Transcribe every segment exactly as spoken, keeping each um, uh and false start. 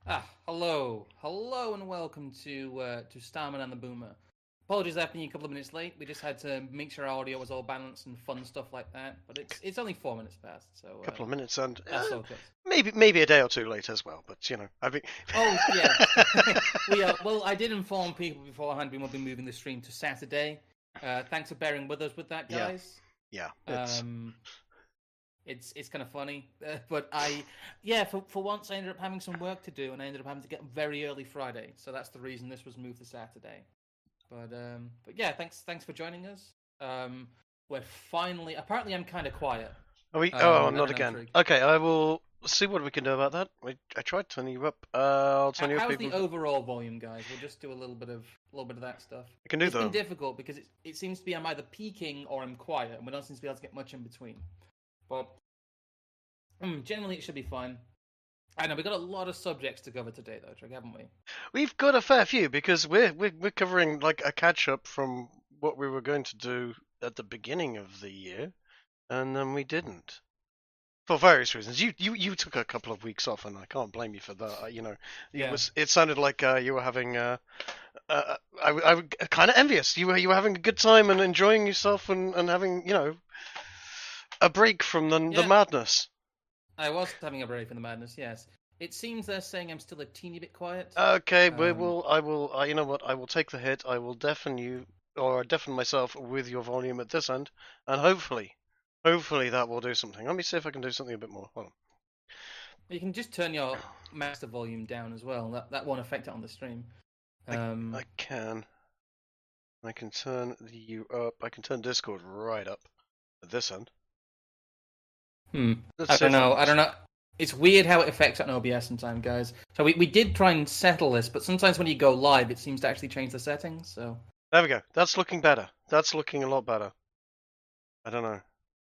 Ah, hello, hello, and welcome to uh, to Starman and the Boomer. Apologies, after being a couple of minutes late. We just had to make sure our audio was all balanced and fun stuff like that. But it's it's only four minutes past, so uh, Couple of minutes and that's uh, all good. maybe maybe a day or two late as well. But you know, I mean, Oh yeah, we are. Well, I did inform people beforehand we will be moving the stream to Saturday. Uh, thanks for bearing with us with that, yeah, guys. yeah, it's Um, it's it's kind of funny, uh, but I yeah for for once I ended up having some work to do, and I ended up having to get up very early Friday, so that's the reason this was moved to Saturday. But um, but yeah, thanks thanks for joining us. Um, we're finally. Apparently, I'm kind of quiet. are we? Oh, Um, and not an again. outro. Okay, I will see what we can do about that. I, I tried turning you up. Uh, I'll How, turn you up how's the even. overall volume, guys? We'll just do a little bit of a little bit of that stuff. I can do It's been them. difficult because it it seems to be I'm either peaking or I'm quiet, and we don't seem to be able to get much in between. But um, generally, it should be fine. I know we've got a lot of subjects to cover today, though, Trick, haven't we? We've got a fair few because we're we're we're covering like a catch up from what we were going to do at the beginning of the year, and then we didn't. For various reasons, you, you you took a couple of weeks off, and I can't blame you for that. You know, it Yeah. was it sounded like uh, you were having uh, uh, I, I kind of envious. You were you were having a good time and enjoying yourself and, and having you know a break from the the Yeah, madness. I was having a break from the madness. Yes, it seems they're saying I'm still a teeny bit quiet. Okay, we Um, will. I will. Uh, you know what? I will take the hit. I will deafen you or deafen myself with your volume at this end, and hopefully, hopefully that will do something. Let me see if I can do something a bit more. Hold you can just turn your master volume down as well. That that won't affect it on the stream. on. Um, I I can. I can turn you up. I can turn Discord right up at this end. hmm. Let's I see don't if that know. I works. don't know. It's weird how it affects it on O B S sometimes, guys. So we, we did try and settle this, but sometimes when you go live, it seems to actually change the settings. So There we go. That's looking better. That's looking a lot better. I don't know.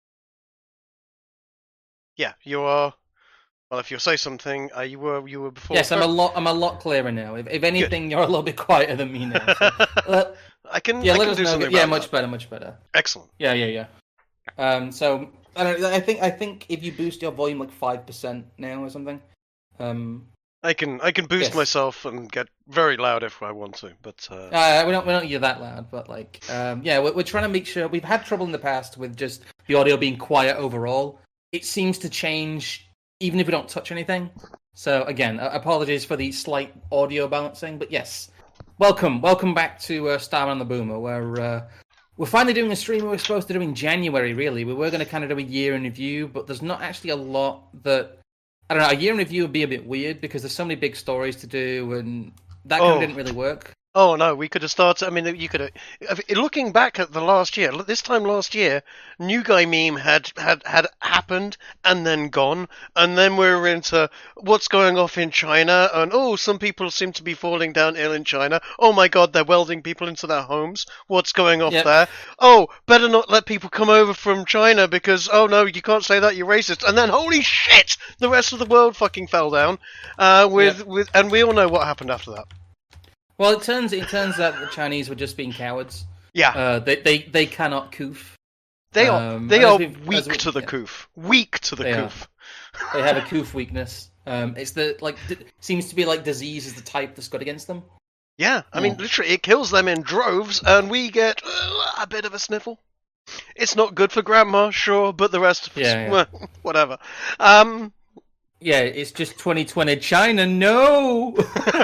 Yeah, you are. Well, if you say something, uh, you were you were before. yes, I'm Ver- a lot I'm a lot clearer now. If, if Good. anything, you're a little bit quieter than me now. So uh, I can yeah, I let can us do know. something Yeah, about that. much better, much better. Excellent. Yeah, yeah, yeah. Um, so I don't. I think I think if you boost your volume like five percent now or something, um, I can I can boost yes. myself and get very loud if I want to, but uh, Uh, we don't we don't hear that loud, but like, um, yeah, we're, we're trying to make sure we've had trouble in the past with just the audio being quiet overall. It seems to change even if we don't touch anything. So again, uh, apologies for the slight audio balancing, but yes, welcome, welcome back to uh, Starman and the Boomer, where uh, we're finally doing a stream we were supposed to do in January. Really, we were going to kind of do a year in review, but there's not actually a lot that I don't know. A year in review would be a bit weird because there's so many big stories to do, and that kind of oh didn't really work. Oh no, we could have started. I mean, you could have. Looking back at the last year, this time last year, New Guy meme had had had happened and then gone, and then we were into what's going off in China, and oh, some people seem to be falling down ill in China. Oh my God, they're welding people into their homes. What's going off Yep. there? Oh, better not let people come over from China because oh no, you can't say that, you're racist. And then holy shit, the rest of the world fucking fell down. Uh, with Yep. with, and we all know what happened after that. Well, it turns it turns out the Chinese were just being cowards. Yeah. Uh, they they they cannot coof. They are Um, they and as are we've as weak we to the yeah, coof. Weak to the they are. coof. They have a coof weakness. Um, it's the like d- seems to be like disease is the type that's got against them. Yeah, I mean Yeah. literally it kills them in droves and we get uh, a bit of a sniffle. It's not good for grandma, sure, but the rest of us, Yeah, yeah. well, whatever. Um Yeah, it's just twenty twenty. China, no.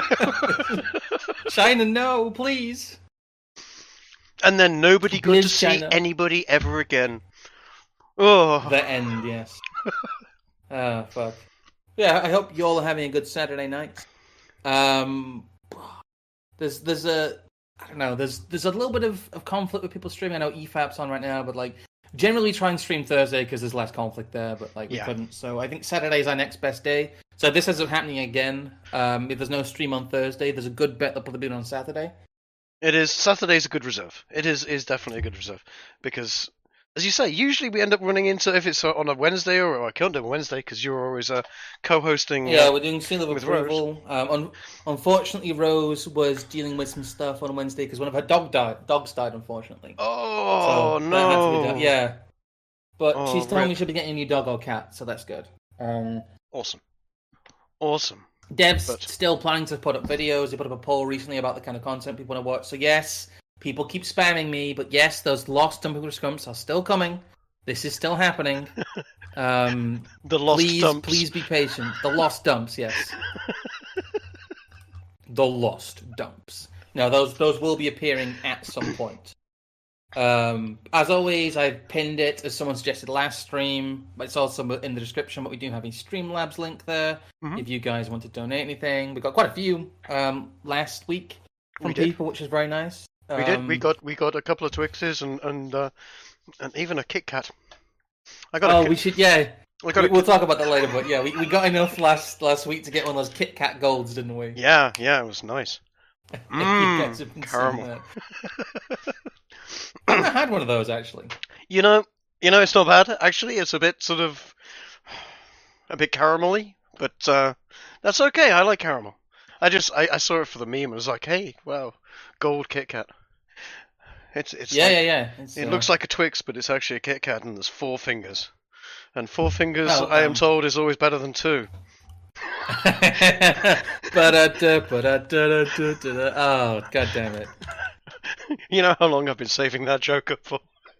China, no, please. and then nobody got to Biz see China. anybody ever again. Oh. The end. Yes. Ah, fuck. Yeah, I hope you all are having a good Saturday night. Um, there's there's a I don't know there's there's a little bit of, of conflict with people streaming. I know E FAP's on right now, but like generally try and stream Thursday because there's less conflict there. But like we Yeah. couldn't, so I think Saturday's our next best day. So this ends up happening again. Um, if there's no stream on Thursday, there's a good bet they'll probably be on Saturday. It is Saturday's a good reserve. It is is definitely a good reserve because, as you say, usually we end up running into if it's on a Wednesday or I can't do a Wednesday because you're always uh, co-hosting Yeah, uh, we're doing seal of with Rose. approval. Um, un- unfortunately, Rose was dealing with some stuff on Wednesday because one of her dog died. Dogs died, unfortunately. Oh So that had to be done. no! Yeah, but Oh she's telling me rip! she'll be getting a new dog or cat, so that's good. Um, Awesome, awesome. Dev's But still planning to put up videos. They put up a poll recently about the kind of content people want to watch. So yes, people keep spamming me, but yes, those lost dump scrumps are still coming. This is still happening. Um, the lost please, dumps. please be patient. The lost dumps, yes. The lost dumps. No, those those will be appearing at some point. Um, as always, I've pinned it as someone suggested last stream. But it's also in the description. But we do have a Streamlabs link there. Mm-hmm. If you guys want to donate anything, we got quite a few um, last week from people, which is very nice. We um, did. We got we got a couple of Twixes and and uh, and even a Kit Kat. I got. Oh, a, we should. Yeah, I got we, a, we'll talk about that later. But yeah, we, we got enough last last week to get one of those Kit Kat golds, didn't we? Yeah, yeah, it was nice. Mmm, caramel. I've never had one of those actually. You know, you know, it's not bad. Actually, it's a bit sort of a bit caramelly, but uh, that's okay. I like caramel. I just I, I saw it for the meme. I was like, hey, wow, gold Kit Kat. It's it's yeah like, yeah yeah. It's, it uh... looks like a Twix, but it's actually a Kit Kat, and there's four fingers. And four fingers, oh, I am um... told, is always better than two. Oh, god damn it. You know how long I've been saving that joke up for?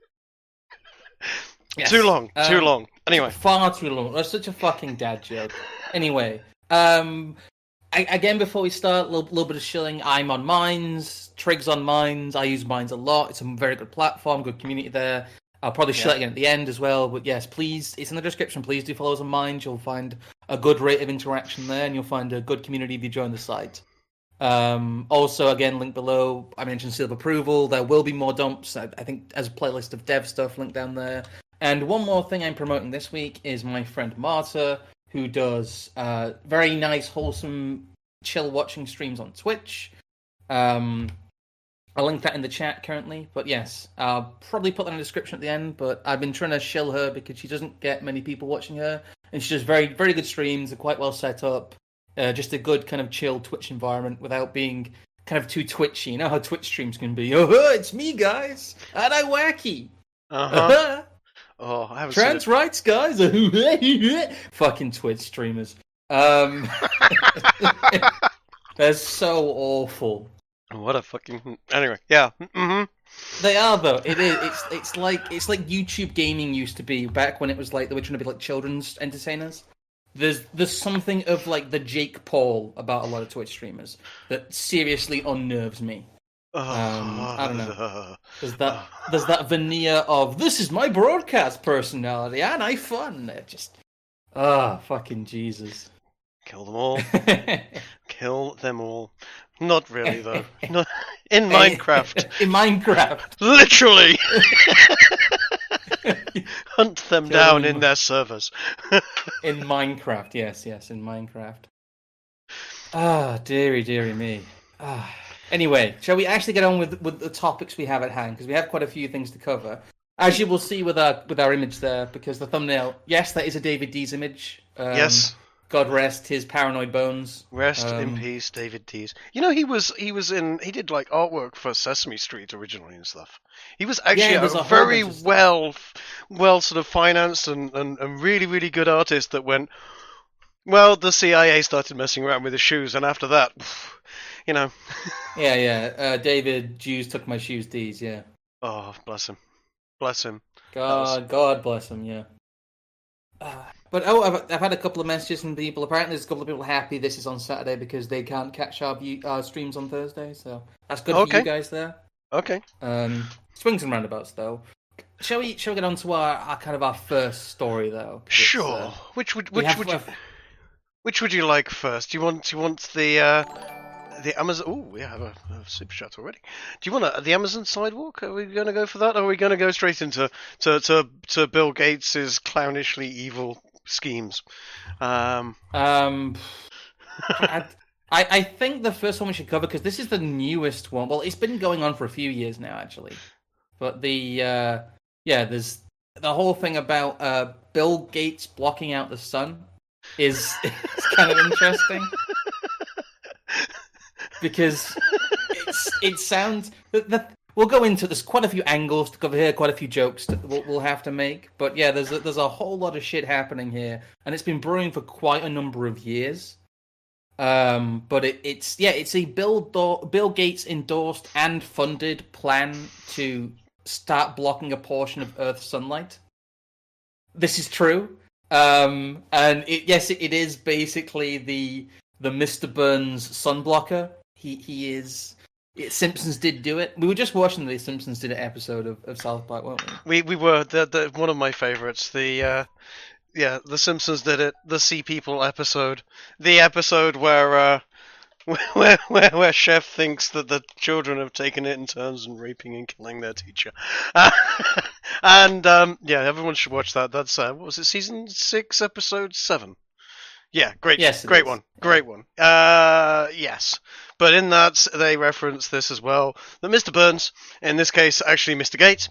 Yes. Too long, too um, long. Anyway. Far too long. That's such a fucking dad joke. Anyway, um, I, again, before we start, a little, little bit of shilling. I'm on Minds, Trig's on Minds. I use Minds a lot. It's a very good platform, good community there. I'll probably yeah. shill it again at the end as well. But yes, please, it's in the description. Please do follow us on Minds. You'll find a good rate of interaction there, and you'll find a good community if you join the site. Um, also, again, link below. I mentioned seal of approval. There will be more dumps. I, I think as a playlist of dev stuff, link down there. And one more thing I'm promoting this week is my friend Marta, who does uh, very nice, wholesome, chill watching streams on Twitch. Um, I'll link that in the chat currently. But yes, I'll probably put that in the description at the end. But I've been trying to shill her because she doesn't get many people watching her. And she does very, very good streams. They're quite well set up. Uh, just a good kind of chill Twitch environment without being kind of too twitchy. You know how Twitch streams can be. Oh, it's me, guys. And I wacky. Uh-huh. Oh, I haven't Trans seen it. rights, guys. Fucking Twitch streamers. Um, they're so awful. What a fucking... Anyway, yeah. Mm-hmm. They are though. It is. It's it's like it's like YouTube gaming used to be back when it was like they were trying to be like children's entertainers. There's there's something of like the Jake Paul about a lot of Twitch streamers that seriously unnerves me. Um, I don't know. There's that there's that veneer of this is my broadcast personality and I fun. It just ah oh, fucking Jesus. Kill them all. Kill them all. Not really though. Not in Minecraft. In Minecraft. Literally. Hunt them Kill down them. in their servers. In Minecraft, yes, yes, in Minecraft. Ah, dearie, dearie me. Ah. Anyway, shall we actually get on with with the topics we have at hand? Because we have quite a few things to cover. As you will see with our with our image there, because the thumbnail, yes, that is a David Dees image. Um, yes. God rest his paranoid bones. Rest um, in peace, David Dees. You know, he was he was in he did like artwork for Sesame Street originally and stuff. He was actually Yeah, a, there's a whole very bunch of stuff. well well sort of financed and, and, and really really good artist that went. Well, the C I A started messing around with his shoes, and after that, you know. Yeah, yeah. Uh, David Jews took my shoes. Dees, yeah. Oh, bless him, bless him. God, was... God bless him. Yeah. Uh, but oh, I've I've had a couple of messages from people. Apparently, there's a couple of people happy this is on Saturday because they can't catch our view, our streams on Thursday. So that's good Okay. for you guys there. Okay. Um, swings and roundabouts, though. Shall we? Shall we get on to our, our kind of our first story, though? 'Cause Sure. Uh, which would we which have- would you, which would you like first? Do you want do you want the uh, the Amazon? Oh, we have a, a super chat already. Do you want a, the Amazon sidewalk? Are we going to go for that, or are we going to go straight into to to, to Bill Gates's clownishly evil schemes? Um, Um, I, I I think the first one we should cover because this is the newest one. Well, it's been going on for a few years now, actually. But the uh, yeah, there's the whole thing about uh, Bill Gates blocking out the sun is it's kind of interesting because it's it sounds the, the, we'll go into there's quite a few angles to cover here, quite a few jokes that we'll, we'll have to make. But yeah, there's a, there's a whole lot of shit happening here, and it's been brewing for quite a number of years. Um, but it, it's yeah, it's a Bill Do- Bill Gates endorsed and funded plan to start blocking a portion of Earth's sunlight. This is true, um, and it, yes, it, it is basically the the Mister Burns sun blocker. He he is. It, Simpsons did do it. We were just watching the Simpsons did an episode of, of South Park, weren't We we? we were the, the one of my favorites. The uh, yeah, the Simpsons did it. The Sea People episode, the episode where uh, where where where Chef thinks that the children have taken it in turns and raping and killing their teacher. Uh, and um, yeah, everyone should watch that. That's uh, what was it? Season six, episode seven. Yeah, great, Yes, it great is. one, great one. Uh, yes, but in that they reference this as well. That Mister Burns, in this case, actually Mister Gates,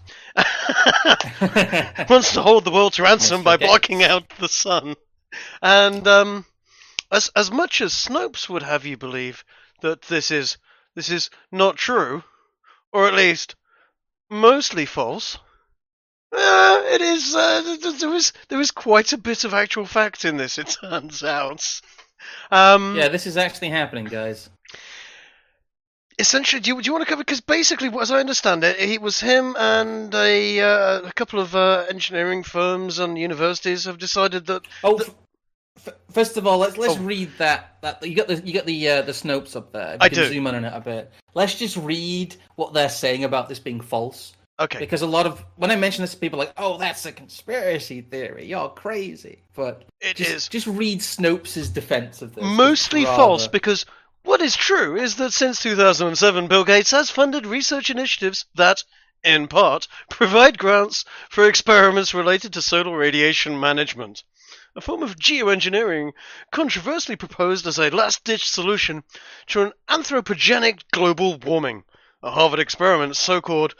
wants to hold the world to ransom Mister by Gates. blocking out the sun. And um, as as much as Snopes would have you believe that this is this is not true, or at least mostly false. Uh, it is. Uh, there is there is quite a bit of actual fact in this. It turns out. Um, Yeah, this is actually happening, guys. Essentially, do you, do you want to cover? Because basically, as I understand it, it was him and a uh, a couple of uh, engineering firms and universities have decided that. Oh, that f- f- first of all, let's let's Oh. read that. That you got the you got the uh, the Snopes up there. If you I can do. zoom in on it a bit. Let's just read what they're saying about this being false. okay, Because a lot of when I mention this, people are like, "Oh, that's a conspiracy theory. You're crazy." But it just, is just read Snopes' defense of this. mostly It's rather- false because what is true is that since two thousand seven, Bill Gates has funded research initiatives that, in part, provide grants for experiments related to solar radiation management, a form of geoengineering controversially proposed as a last-ditch solution to an anthropogenic global warming. A Harvard experiment, so-called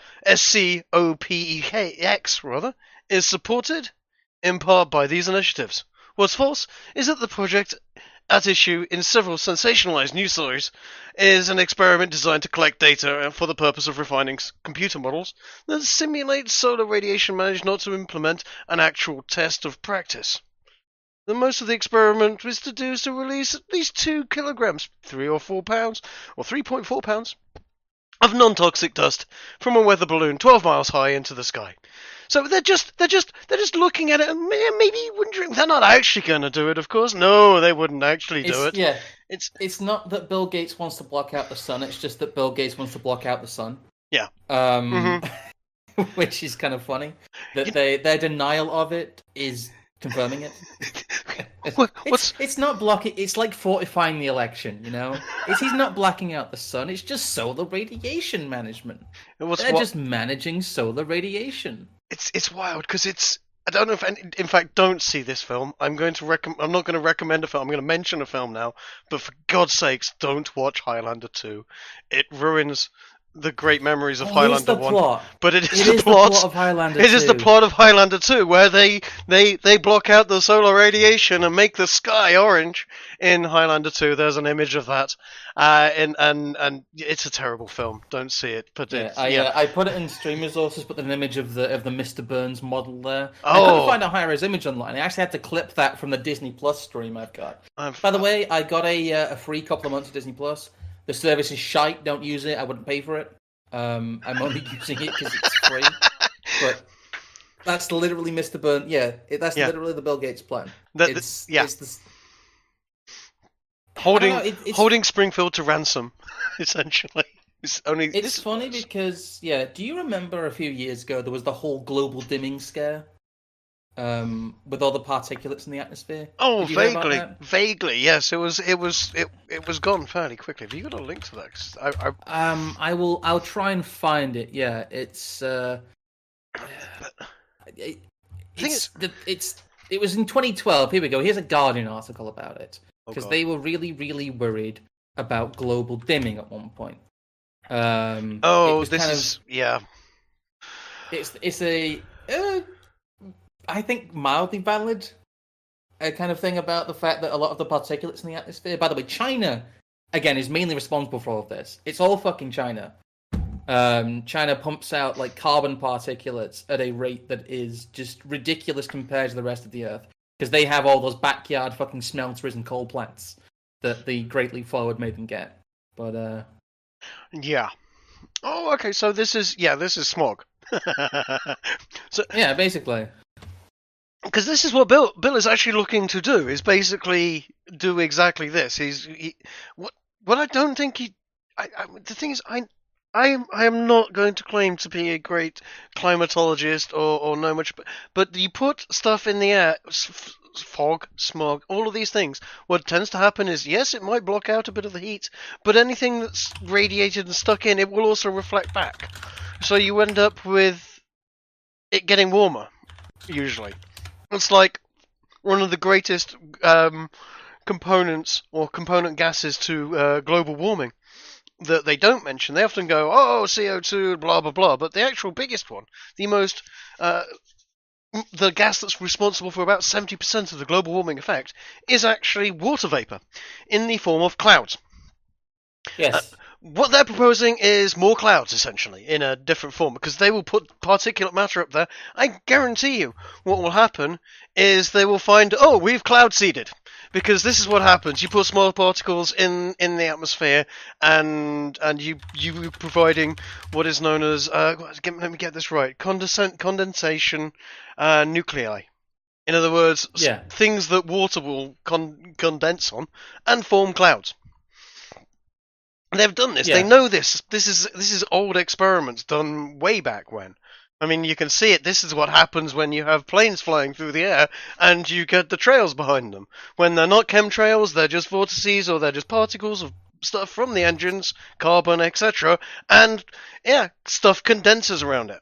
SCOPEX, rather, is supported in part by these initiatives. What's false is that the project at issue in several sensationalized news stories is an experiment designed to collect data for the purpose of refining s- computer models that simulate solar radiation managed not to implement an actual test of practice. The most of the experiment was to do is to release at least two kilograms, three or four pounds, or three point four pounds, of non-toxic dust from a weather balloon twelve miles high into the sky. So they're just they're just they're just looking at it and may- maybe wondering they're not actually going to do it. Of course, no, they wouldn't actually do It's, it. yeah, It's it's not that Bill Gates wants to block out the sun. It's just that Bill Gates wants to block out the sun. Yeah. Um, which is kind of funny that You- they their denial of it is confirming it. What- It's, what's it's not blocking. It's like fortifying the election. You know, it's he's not blocking out the sun. It's just solar radiation management. what's They're what, just managing solar radiation. it's it's wild because it's I don't know if any, in fact don't see this film. I'm going to recommend. I'm not going to recommend a film. I'm going to mention a film now. But for God's sakes, don't watch Highlander two. It ruins the great memories of Oh, Highlander here's the one. plot. But it is It the is plot. the plot of Highlander. It is the two. plot of Highlander two, where they, they, they block out the solar radiation and make the sky orange. In Highlander two, there's an image of that, uh, and and and it's a terrible film. Don't see it. But Yeah, it's, I, yeah. uh, I put it in stream resources, put an image of the of the Mister Burns model there. I Oh. couldn't find a high-res image online. I actually had to clip that from the Disney Plus stream I've got. I'm- By the way, I got a uh, a free couple of months of Disney Plus. The service is shite. Don't use it. I wouldn't pay for it. Um, I'm only using it because it's free. But that's literally Mister Burns. Yeah, it, that's Yeah. literally the Bill Gates plan. That- that- it's, yeah. It's the, holding I don't know, it- it's- holding Springfield to ransom, essentially. It's only It's this funny because, yeah, do you remember a few years ago there was the whole global dimming scare? Um, with all the particulates in the atmosphere? Oh, Did you hear about vaguely, that? vaguely. Yes, it was. It was. It. It was gone fairly quickly. Have you got a link to that? 'Cause I, I, Um, I will. I'll try and find it. Yeah, it's. Uh, it, thing it's, the, it's. It was in twenty twelve. Here we go. Here's a Guardian article about it Oh, because God. they were really, really worried about global dimming at one point. Um, it oh, was this kind of- is. Yeah. It's it's a uh, I think mildly valid uh, kind of thing about the fact that a lot of the particulates in the atmosphere. By the way, China again is mainly responsible for all of this. It's all fucking China. Um, China pumps out like carbon particulates at a rate that is just ridiculous compared to the rest of the Earth because they have all those backyard fucking smelters and coal plants. that the Great Leap Forward made them get. But uh, Yeah. Oh, okay. So this is yeah, this is Smog. so yeah, basically. Because this is what Bill Bill is actually looking to do, is basically do exactly this. He's he, what what I don't think he. I, I, the thing is, I I am I am not going to claim to be a great climatologist or, or know much, but, but you put stuff in the air, f- fog, smog, all of these things. What tends to happen is, yes, it might block out a bit of the heat, but anything that's radiated and stuck in, it will also reflect back. So you end up with it getting warmer, usually. It's like one of the greatest um, components or component gases to uh, global warming that they don't mention. They often go, oh, C O two, blah, blah, blah. But the actual biggest one, the most, uh, the gas that's responsible for about seventy percent of the global warming effect, is actually water vapor in the form of clouds. Yes. Uh, what they're proposing is more clouds, essentially, in a different form, because they will put particulate matter up there. I guarantee you what will happen is they will find, oh, we've cloud seeded. Because this is what happens. You put small particles in, in the atmosphere, and and you you providing what is known as, uh, let me get this right, Condens- condensation uh, nuclei. In other words, yeah. things that water will con- condense on and form clouds. They've done this. Yeah. They know this. This is this is old experiments done way back when. I mean, you can see it. This is what happens when you have planes flying through the air and you get the trails behind them. When they're not chemtrails, they're just vortices or they're just particles of stuff from the engines, carbon, et cetera. And yeah, stuff condenses around it.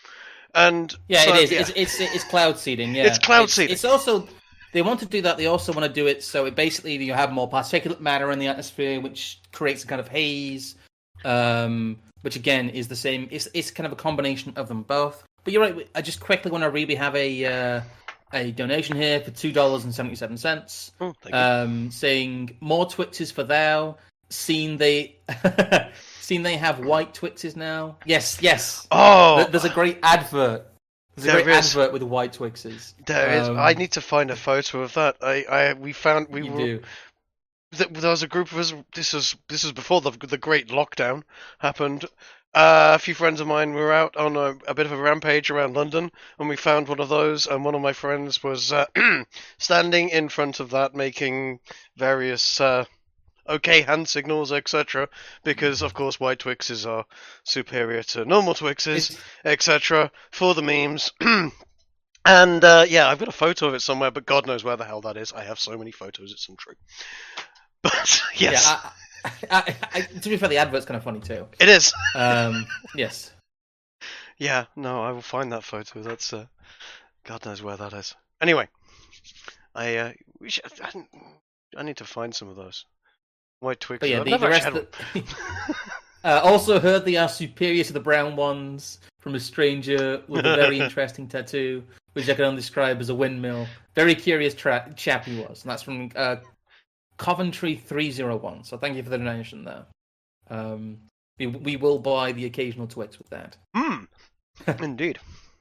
And yeah, so, it is. Yeah. It's, it's it's cloud seeding. Yeah, it's cloud it's, seeding. It's also. They want to do that. They also want to do it so it basically you have more particulate matter in the atmosphere, which creates a kind of haze, um, which again is the same. It's it's kind of a combination of them both. But you're right. I just quickly want to read. We have a uh, a donation here for two dollars and seventy seven cents, oh, um, saying more Twixes for thou. Seen they seen they have white Twixes now. Yes, yes. Oh, there's a great advert. There's a there great is. advert with white Twixes. There is. Um, I need to find a photo of that. I, I we found we you were. do. There was a group of us. This was this was before the the great lockdown happened. Uh, a few friends of mine were out on a, a bit of a rampage around London, and we found one of those. And one of my friends was uh, standing in front of that, making various uh, okay hand signals, et cetera. Because of course, white Twixes are superior to normal Twixes, et cetera. For the memes. And uh, yeah, I've got a photo of it somewhere, but God knows where the hell that is. I have so many photos, it's untrue. But yes, yeah. I, I, I, to be fair, the advert's kind of funny too. it is. Um, yes. Yeah, no, I will find that photo. That's uh, God knows where that is. Anyway, I uh, we should, I, I need to find some of those white Twixes. But yeah, I've the, never the rest. actually Of the... uh, also heard they are superior to the brown ones from a stranger with a very interesting tattoo, which I can only describe as a windmill. Very curious tra- chap he was, and that's from uh, Coventry three oh one. So thank you for the donation there. Um, we, we will buy the occasional Twix with that. Hmm. Indeed.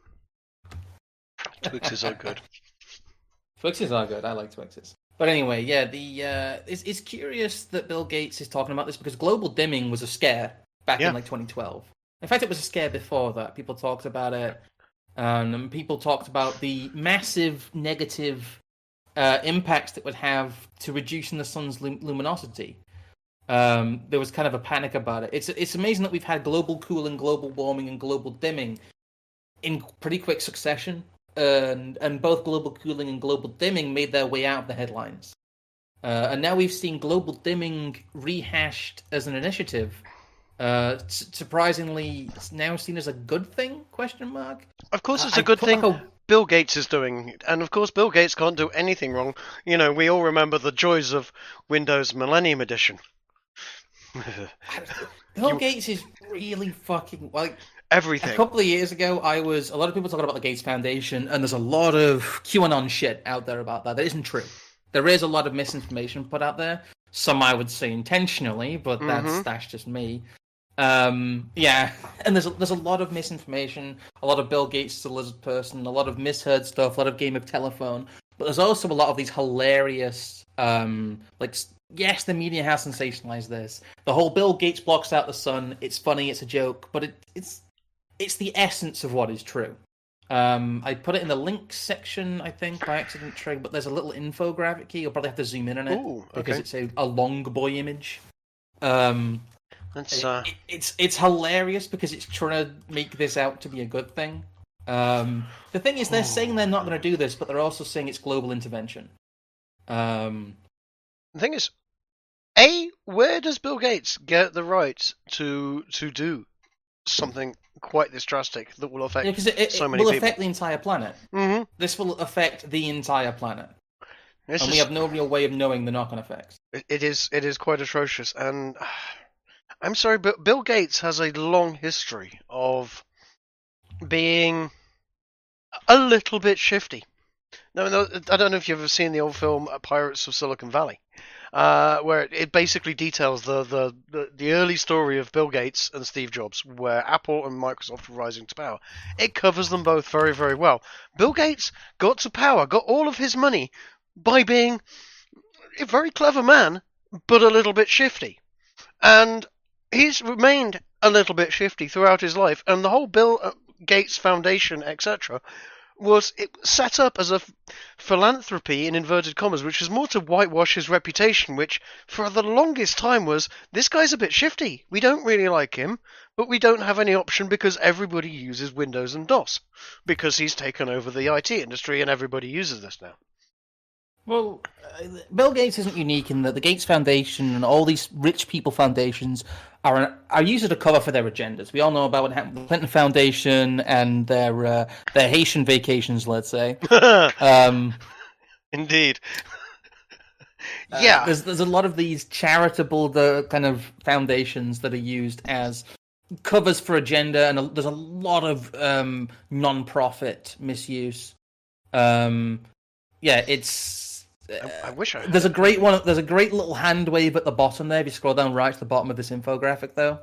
Twixes are good. Twixes are good. I like Twixes. But anyway, yeah, the uh, it's, it's curious that Bill Gates is talking about this because global dimming was a scare back yeah. in like twenty twelve. In fact, it was a scare before that. People talked about it, um, and people talked about the massive negative uh, impacts that would have to reducing the sun's lum- luminosity. Um, there was kind of a panic about it. It's it's amazing that we've had global cooling, global warming, and global dimming in pretty quick succession. And and both global cooling and global dimming made their way out of the headlines. Uh, and now we've seen global dimming rehashed as an initiative. Uh, s- surprisingly, it's now seen as a good thing? Question mark. Of course, it's I a good put thing. like a- Bill Gates is doing, and of course, Bill Gates can't do anything wrong. You know, we all remember the joys of Windows Millennium Edition. Bill You- Gates is really fucking like. Everything. A couple of years ago, I was a lot of people talking about the Gates Foundation, and there's a lot of QAnon shit out there about that. That isn't true. There is a lot of misinformation put out there. Some I would say intentionally, but that's Mhm. that's just me. Um, yeah, and there's a, there's a lot of misinformation. A lot of Bill Gates is a lizard person. A lot of misheard stuff. A lot of game of telephone. but there's also a lot of these hilarious, um, like, yes, the media has sensationalized this. The whole Bill Gates blocks out the sun. It's funny, it's a joke, but it, it's it's the essence of what is true. Um, I put it in the links section, I think, by accident, Trig, but there's a little infographic here. You'll probably have to zoom in on it Ooh, okay. because it's a, a long boy image. Um, That's, uh... it, it's it's hilarious because it's trying to make this out to be a good thing. Um, the thing is, they're oh. saying they're not going to do this, but they're also saying it's global intervention. Um, the thing is, A, where does Bill Gates get the right to to do something quite this drastic that will affect yeah, it, it, so many will people? Affect the entire planet. Mm-hmm. This will affect the entire planet. This and is, we have no real way of knowing the knock-on effects. It, it is it is quite atrocious, and uh, I'm sorry, but Bill Gates has a long history of being a little bit shifty. No, no, I don't know if you've ever seen the old film Pirates of Silicon Valley, uh, where it, it basically details the, the, the, the early story of Bill Gates and Steve Jobs, where Apple and Microsoft were rising to power. It covers them both very, very well. Bill Gates got to power, got all of his money by being a very clever man, but a little bit shifty. And he's remained a little bit shifty throughout his life, and the whole Bill Gates Foundation, et cetera, was it set up as a philanthropy in inverted commas, which was more to whitewash his reputation, which for the longest time was, this guy's a bit shifty. We don't really like him, but we don't have any option because everybody uses Windows and DOS, because he's taken over the I T industry and everybody uses this now. Well, uh, Bill Gates isn't unique in that the Gates Foundation and all these rich people foundations are an, are used as a cover for their agendas. We all know about what happened with the Clinton Foundation and their uh, their Haitian vacations, let's say. um, Indeed. uh, yeah. There's there's a lot of these charitable the kind of foundations that are used as covers for agenda, and a, there's a lot of um, non-profit misuse. Um, yeah, it's. I, I wish I had. There's a great one. There's a great little hand wave at the bottom there. If you scroll down right to the bottom of this infographic, though,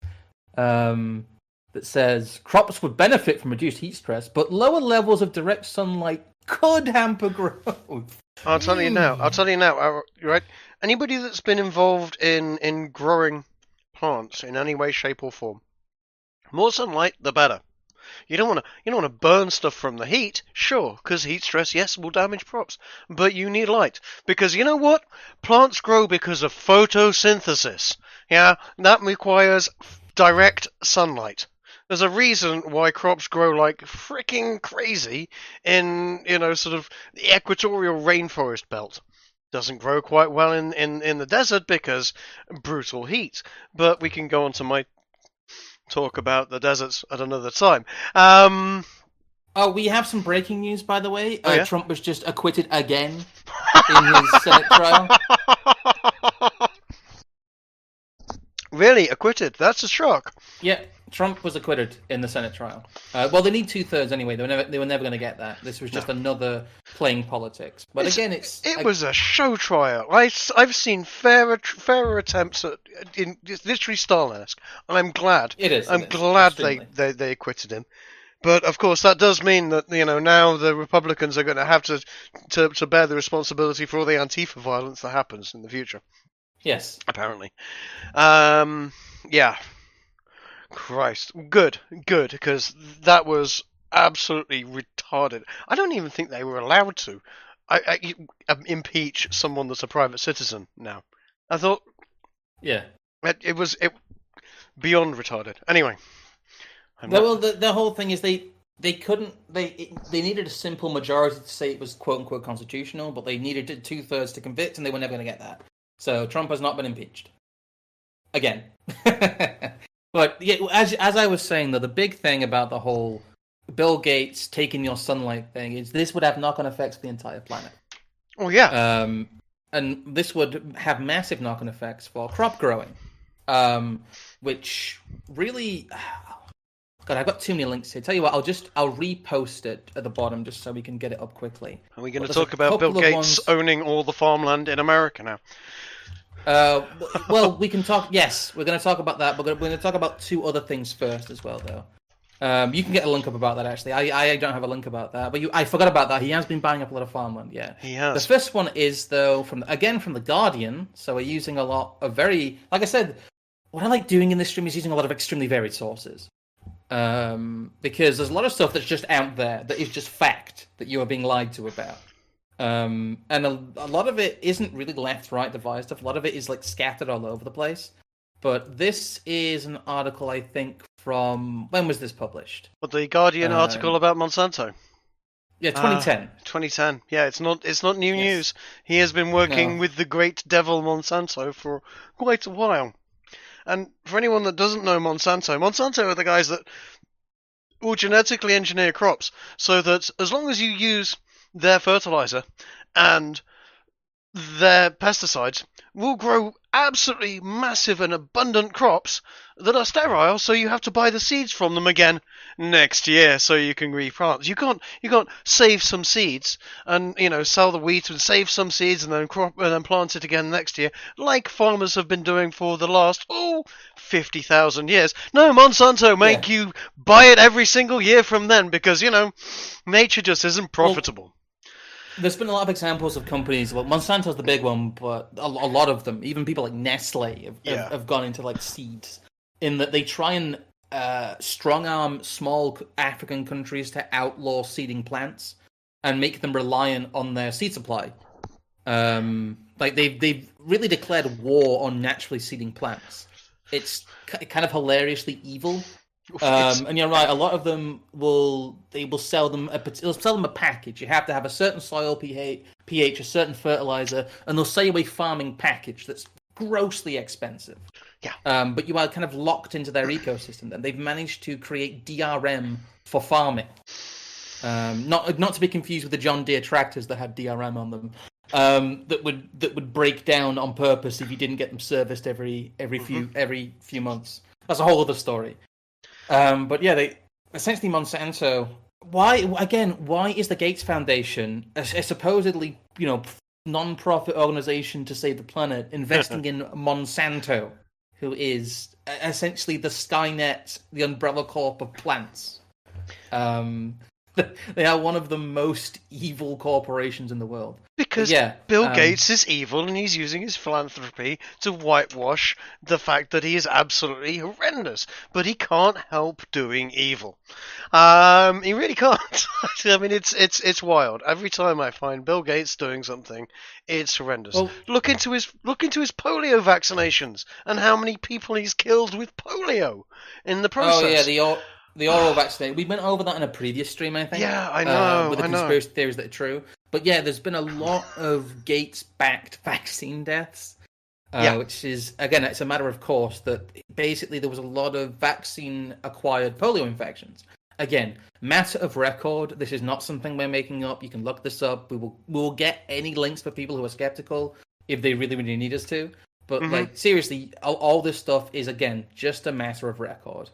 um, that says crops would benefit from reduced heat stress, but lower levels of direct sunlight could hamper growth. I'll tell you now. I'll tell you now. Right? Anybody that's been involved in in growing plants in any way, shape, or form, more sunlight, the better. You don't want to you don't want to burn stuff from the heat, sure, because heat stress, yes, will damage crops. But you need light. Because you know what? Plants grow because of photosynthesis. Yeah, that requires direct sunlight. There's a reason why crops grow like freaking crazy in, you know, sort of the equatorial rainforest belt. Doesn't grow quite well in, in, in the desert because brutal heat. But we can go on to my talk about the deserts at another time. Um, oh, we have some breaking news, by the way. Oh, uh, yeah? Trump was just acquitted again in his Senate trial. Really? Acquitted? That's a shock. Yeah, Trump was acquitted in the Senate trial. Uh, well, they need two-thirds anyway. They were never, they were never going to get that. This was just no. another playing politics. But it's, again, it's... It I, was a show trial. I, I've seen fairer, fairer attempts at... In, it's literally Stalin-esque. And I'm glad. It is. I'm it is, glad they, they, they acquitted him. But, of course, that does mean that, you know, now the Republicans are going to have to, to, to bear the responsibility for all the Antifa violence that happens in the future. Yes. Apparently. Um, yeah. Christ. Good. Good, because that was absolutely retarded. I don't even think they were allowed to I, I, impeach someone that's a private citizen now. I thought... Yeah. It, it was it beyond retarded. Anyway. I'm the, not... Well, the, the whole thing is they... They couldn't. They it, they needed a simple majority to say it was "quote unquote" constitutional, but they needed two thirds to convict, and they were never going to get that. So Trump has not been impeached again. But yeah, as as I was saying, though, the big thing about the whole Bill Gates taking your sunlight thing is this would have knock-on effects for the entire planet. Oh yeah. Um, and this would have massive knock-on effects for crop growing, um, which really. God, I've got too many links here. Tell you what, I'll just I'll repost it at the bottom just so we can get it up quickly. Are we going to talk about Bill Gates ones... owning all the farmland in America now? Uh, well, we can talk. Yes, we're going to talk about that, but we're going to talk about two other things first as well, though. Um, you can get a link up about that actually. I, I don't have a link about that, but you, I forgot about that. He has been buying up a lot of farmland. Yeah, He the has. first one is though from again from the Guardian. So we're using a lot of very, like I said, what I like doing in this stream is using a lot of extremely varied sources. Um, because there's a lot of stuff that's just out there that is just fact that you are being lied to about. Um, and a, a lot of it isn't really left, right, divide stuff. A lot of it is like scattered all over the place. But this is an article, I think, from when was this published? But the Guardian Um, article about Monsanto. Yeah, twenty ten. Uh, twenty ten. Yeah, it's not it's not new Yes. news. He has been working No. with the great devil Monsanto for quite a while. And for anyone that doesn't know Monsanto, Monsanto are the guys that will genetically engineer crops so that as long as you use their fertilizer and their pesticides, will grow absolutely massive and abundant crops that are sterile, so you have to buy the seeds from them again next year so you can replant. You can't you can't save some seeds and, you know, sell the wheat and save some seeds and then crop and then plant it again next year like farmers have been doing for the last oh fifty thousand years. No, Monsanto make Yeah. you buy it every single year from then because, you know, nature just isn't profitable. There's been a lot of examples of companies. Well, Monsanto's the big one, but a, a lot of them, even people like Nestle, have, Yeah. have, have gone into like seeds, in that they try and uh, strong arm small African countries to outlaw seeding plants and make them reliant on their seed supply. Um, like they've they've really declared war on naturally seeding plants. It's k- kind of hilariously evil. It's- Um, and you're right. A lot of them will they will sell them a they'll sell them a package. You have to have a certain soil pH, pH, a certain fertilizer, and they'll sell you a farming package that's grossly expensive. Yeah. Um, but you are kind of locked into their ecosystem. And they've managed to create D R M for farming. Um, not not to be confused with the John Deere tractors that had D R M on them. Um, that would that would break down on purpose if you didn't get them serviced every every few Mm-hmm. every few months. That's a whole other story. Um, but yeah, they essentially Monsanto. Why again? Why is the Gates Foundation, a, a supposedly you know non-profit organization to save the planet, investing in Monsanto, who is essentially the Skynet, the umbrella corp of plants? Um, they are one of the most evil corporations in the world. Because Yeah, Bill um, Gates is evil and he's using his philanthropy to whitewash the fact that he is absolutely horrendous. But he can't help doing evil. Um, he really can't. I mean, it's it's it's wild. Every time I find Bill Gates doing something, it's horrendous. Well- look into his look into his polio vaccinations and how many people he's killed with polio in the process. Oh yeah, the or- the oral vaccination. We went over that in a previous stream, I think. Yeah, I uh, know, with the I know. conspiracy theories that are true. But yeah, there's been a lot of Gates-backed vaccine deaths. Uh, Yeah. Which is, again, it's a matter of course that basically there was a lot of vaccine-acquired polio infections. Again, matter of record. This is not something we're making up. You can look this up. We will we will get any links for people who are skeptical if they really, really need us to. But Mhm. like seriously, all, all this stuff is again just a matter of record.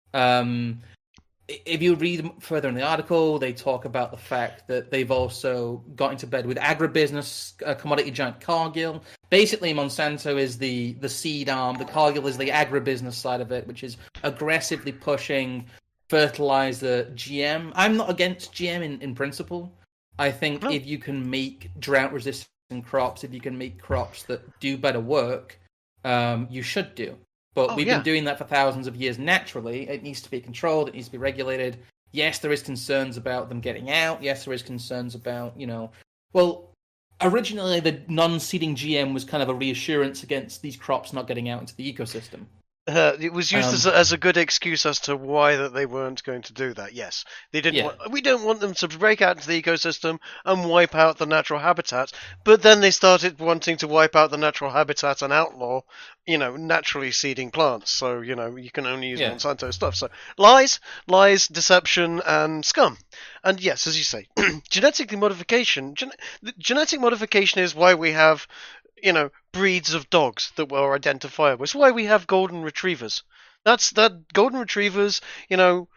Um, if you read further in the article, they talk about the fact that they've also got into bed with agribusiness, uh, commodity giant Cargill. Basically, Monsanto is the, the seed arm. The Cargill is the agribusiness side of it, which is aggressively pushing fertilizer G M. I'm not against G M in, in principle. I think No. if you can make drought-resistant crops, if you can make crops that do better work, um, you should do. But Oh, we've yeah. been doing that for thousands of years naturally. It needs to be controlled. It needs to be regulated. Yes, there is concerns about them getting out. Yes, there is concerns about, you know... Well, originally the non-seeding G M was kind of a reassurance against these crops not getting out into the ecosystem. Uh, it was used Um, as, a, as a good excuse as to why that they weren't going to do that. Yes, they didn't. Yeah. Want, we don't want them to break out into the ecosystem and wipe out the natural habitat. But then they started wanting to wipe out the natural habitat and outlaw, you know, naturally seeding plants. So you know you can only use Yeah. Monsanto stuff. So lies, lies, deception, and scum. And yes, as you say, genetic modification. Gen- genetic modification is why we have, you know, breeds of dogs that were identifiable. It's why we have golden retrievers. That's that golden retrievers, you know,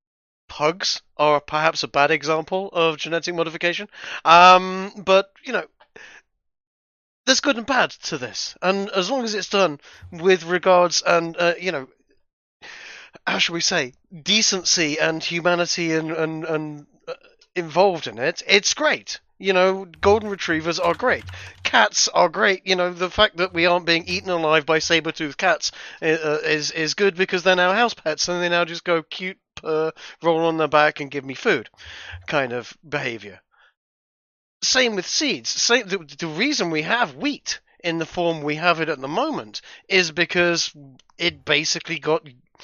pugs are perhaps a bad example of genetic modification. Um, but you know, there's good and bad to this, and as long as it's done with regards and uh, you know, how shall we say, decency and humanity and and, and uh, involved in it, it's great. You know, golden retrievers are great. Cats are great. You know, the fact that we aren't being eaten alive by saber-toothed cats uh, is is good because they're now house pets and they now just go cute, purr, roll on their back and give me food, kind of behavior. Same with seeds. Same, the, the reason we have wheat in the form we have it at the moment is because it basically got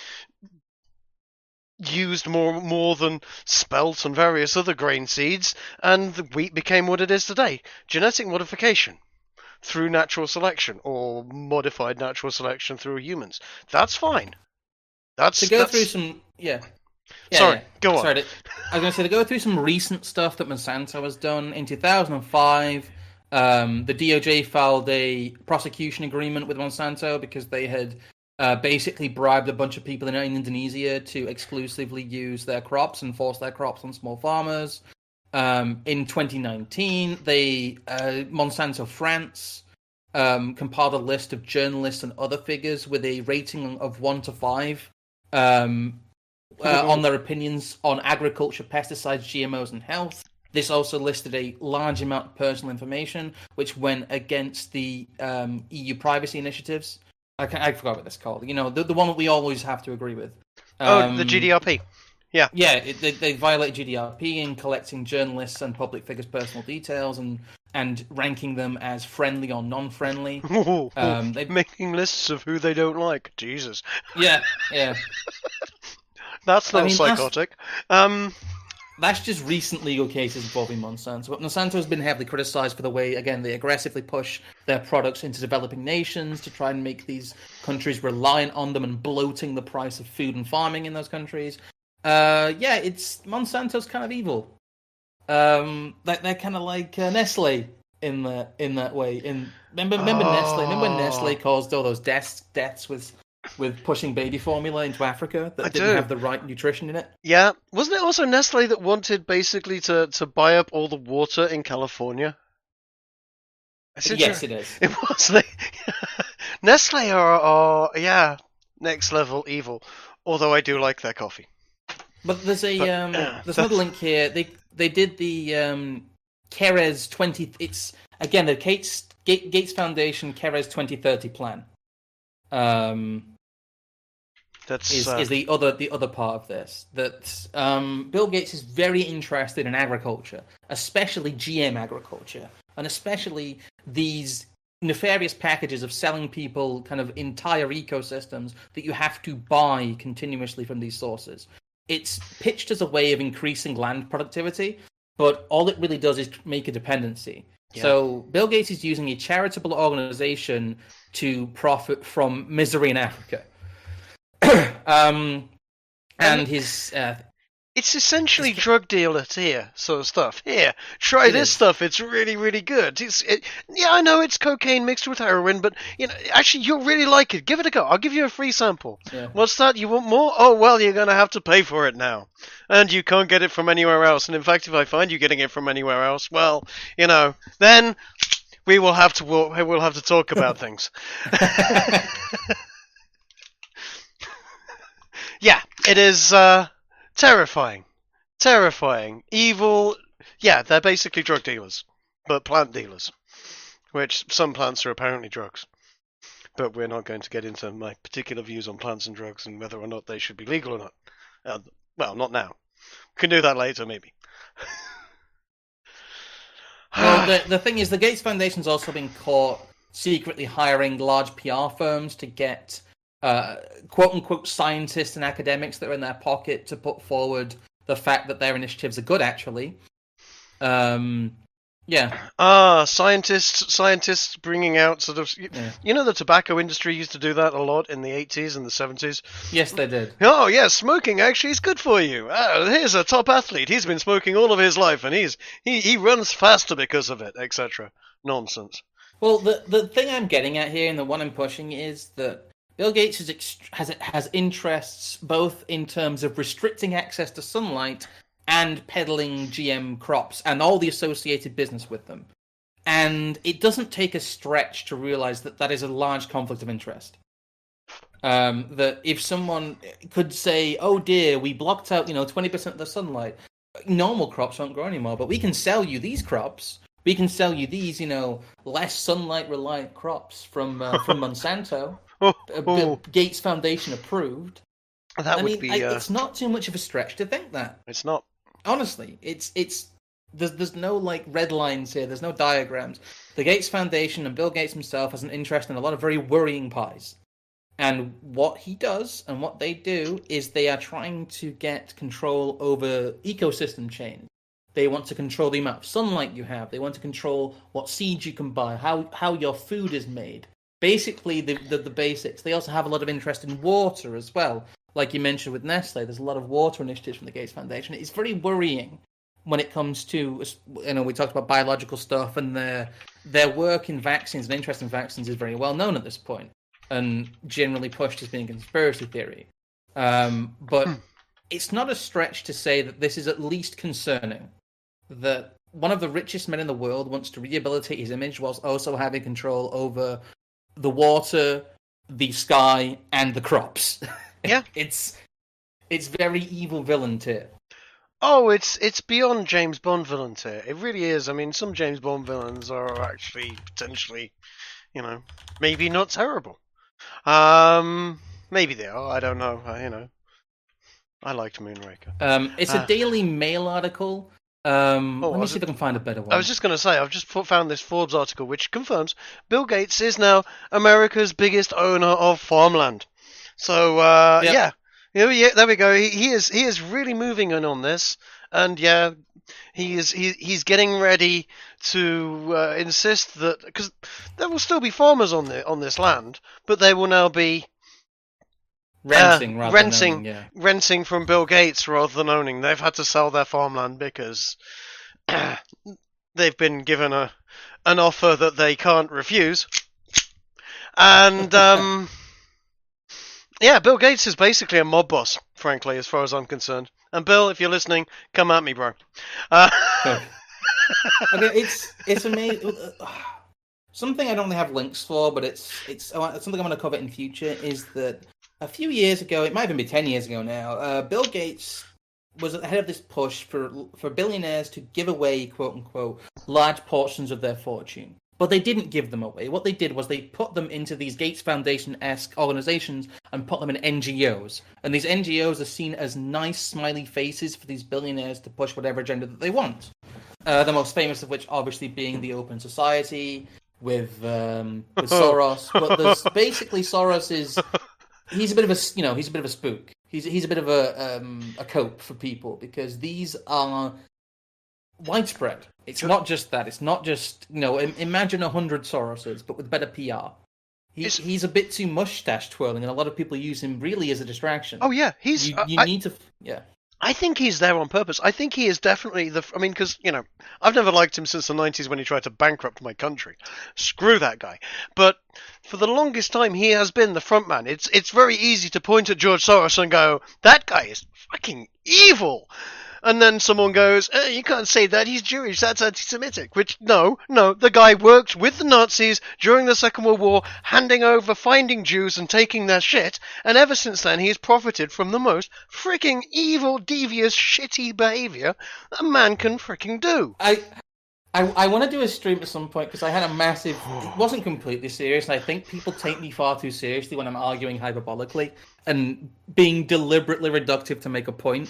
used more more than spelt and various other grain seeds, and the wheat became what it is today. Genetic modification through natural selection, or modified natural selection through humans. That's fine. That's to go that's... through some yeah. Yeah, Sorry, yeah. go on. Sorry, to, I was going to say to go through some recent stuff that Monsanto has done. In two thousand five, um, the D O J filed a prosecution agreement with Monsanto because they had uh, basically bribed a bunch of people in Indonesia to exclusively use their crops and force their crops on small farmers. Um, in twenty nineteen, they uh, Monsanto France um, compiled a list of journalists and other figures with a rating of one to five. Um, Uh, on their opinions on agriculture, pesticides, G M Os, and health. This also listed a large amount of personal information, which went against the um, E U privacy initiatives. I, can, I forgot what it's called. You know, the, the one that we always have to agree with. Um, oh, the G D R P. Yeah. Yeah, it, they, they violate G D R P in collecting journalists and public figures' personal details and and ranking them as friendly or non-friendly. Ooh, um, they making lists of who they don't like. Jesus. Yeah, yeah. That's not I mean, psychotic. That's... Um, that's just recent legal cases involving Monsanto. But Monsanto has been heavily criticized for the way, again, they aggressively push their products into developing nations to try and make these countries reliant on them and bloating the price of food and farming in those countries. Uh, yeah, it's Monsanto's kind of evil. Um, they're, they're kind of like uh, Nestle in the in that way. In remember, remember oh. Nestle? Remember when Nestle caused all those deaths deaths with. with pushing baby formula into Africa that I didn't do. have the right nutrition in it. Yeah. Wasn't it also Nestle that wanted basically to, to buy up all the water in California? Yes, it is. It was. They... Nestle are, are, yeah, next level evil. Although I do like their coffee. But there's a but, um, uh, there's another link here. They they did the um, Keres twenty. It's again the Gates Gates Foundation Keres twenty thirty plan. Um. That's, is, uh... is the other the other part of this that um, Bill Gates is very interested in agriculture, especially G M agriculture, and especially these nefarious packages of selling people kind of entire ecosystems that you have to buy continuously from these sources. It's pitched as a way of increasing land productivity, but all it really does is make a dependency. Yeah. So Bill Gates is using a charitable organization to profit from misery in Africa. um, and um, his... Uh, it's essentially his... drug dealer here sort of stuff. Here, try this is. stuff. It's really, really good. It's, it, yeah, I know it's cocaine mixed with heroin, but you know, actually, you'll really like it. Give it a go. I'll give you a free sample. Yeah. What's that? You want more? Oh, well, you're going to have to pay for it now. And you can't get it from anywhere else. And in fact, if I find you getting it from anywhere else, well, you know, then we will have to we'll, we'll have to talk about things. Yeah, it is uh, terrifying. Terrifying. Evil. Yeah, they're basically drug dealers, but plant dealers, which some plants are apparently drugs. But we're not going to get into my particular views on plants and drugs and whether or not they should be legal or not. Uh, well, not now. We can do that later, maybe. Well, the, the thing is, the Gates Foundation's also been caught secretly hiring large P R firms to get uh, quote-unquote scientists and academics that are in their pocket to put forward the fact that their initiatives are good, actually. Um, yeah. Ah, scientists, scientists bringing out sort of... Yeah. You know the tobacco industry used to do that a lot in the eighties and the seventies? Yes, they did. Oh, yeah, smoking actually is good for you. Oh, here's a top athlete. He's been smoking all of his life, and he's he, he runs faster because of it, et cetera. Nonsense. Well, the the thing I'm getting at here, and the one I'm pushing, is that Bill Gates has ext- has has interests both in terms of restricting access to sunlight and peddling G M crops and all the associated business with them. And it doesn't take a stretch to realize that that is a large conflict of interest. Um, that if someone could say, "Oh dear, we blocked out, you know, twenty percent of the sunlight. Normal crops won't grow anymore, but we can sell you these crops. We can sell you these, you know, less sunlight reliant crops from uh, from Monsanto, Oh, uh, oh, Gates Foundation approved." that I would mean, be. I, Uh, it's not too much of a stretch to think that. it's not. Honestly, it's it's there's there's no like red lines here. There's no diagrams. The Gates Foundation and Bill Gates himself has an interest in a lot of very worrying pies. And what he does and what they do is they are trying to get control over ecosystem change. They want to control the amount of sunlight you have. They want to control what seeds you can buy, how how your food is made. Basically, the, the, the basics. They also have a lot of interest in water as well. Like you mentioned with Nestle, there's a lot of water initiatives from the Gates Foundation. It's very worrying when it comes to, you know, we talked about biological stuff, and their, their work in vaccines and interest in vaccines is very well known at this point, and generally pushed as being a conspiracy theory. Um, but it's not a stretch to say that this is at least concerning. That one of the richest men in the world wants to rehabilitate his image whilst also having control over the water, the sky, and the crops. Yeah. it's it's very evil villain tier. Oh, it's it's beyond James Bond villain tier. It really is. I mean, some James Bond villains are actually potentially, you know, maybe not terrible. Um, maybe they are. I don't know. I, you know, I liked Moonraker. Um, it's Ah. a Daily Mail article. Um, Oh, let me was see it- if I can find a better one. I was just going to say, I've just fo- found this Forbes article which confirms Bill Gates is now America's biggest owner of farmland. So uh, Yep. yeah, yeah, yeah, there we go. He, he is he is really moving in on this, and yeah, he is he, he's getting ready to uh, insist that because there will still be farmers on the on this land, but they will now be renting uh, rather renting. than owning, yeah. renting from Bill Gates rather than owning. They've had to sell their farmland because they've been given a an offer that they can't refuse. And um, yeah, Bill Gates is basically a mob boss, frankly, as far as I'm concerned. And Bill, if you're listening, come at me, bro. Uh, Okay, it's it's amazing. Something I don't really have links for, but it's it's something I'm going to cover in future. Is that a few years ago, it might even be ten years ago now, uh, Bill Gates was at the head of this push for for billionaires to give away, quote unquote, large portions of their fortune. But they didn't give them away. What they did was they put them into these Gates Foundation-esque organizations and put them in N G Os. And these N G Os are seen as nice, smiley faces for these billionaires to push whatever agenda that they want. Uh, the most famous of which, obviously, being the Open Society with um, with Soros. But there's basically Soros is he's a bit of a you know he's a bit of a spook. He's he's a bit of a um, a cope for people because these are widespread. It's not just that. It's not just you know im- imagine a hundred Soroses, but with better P R. He, It's- he's a bit too mustache twirling, and a lot of people use him really as a distraction. oh yeah, he's. you, uh, you I, need to yeah. I think he's there on purpose. I think he is definitely the. I mean, because you know, I've never liked him since the nineties when he tried to bankrupt my country. Screw that guy. But for the longest time, he has been the front man. It's it's very easy to point at George Soros and go, "That guy is fucking evil." And then someone goes, eh, you can't say that, he's Jewish, that's anti-Semitic. Which, no, no, the guy worked with the Nazis during the Second World War, handing over, finding Jews and taking their shit, and ever since then he has profited from the most freaking evil, devious, shitty behaviour a man can freaking do. I I, I want to do a stream at some point because I had a massive. It wasn't completely serious, and I think people take me far too seriously when I'm arguing hyperbolically and being deliberately reductive to make a point.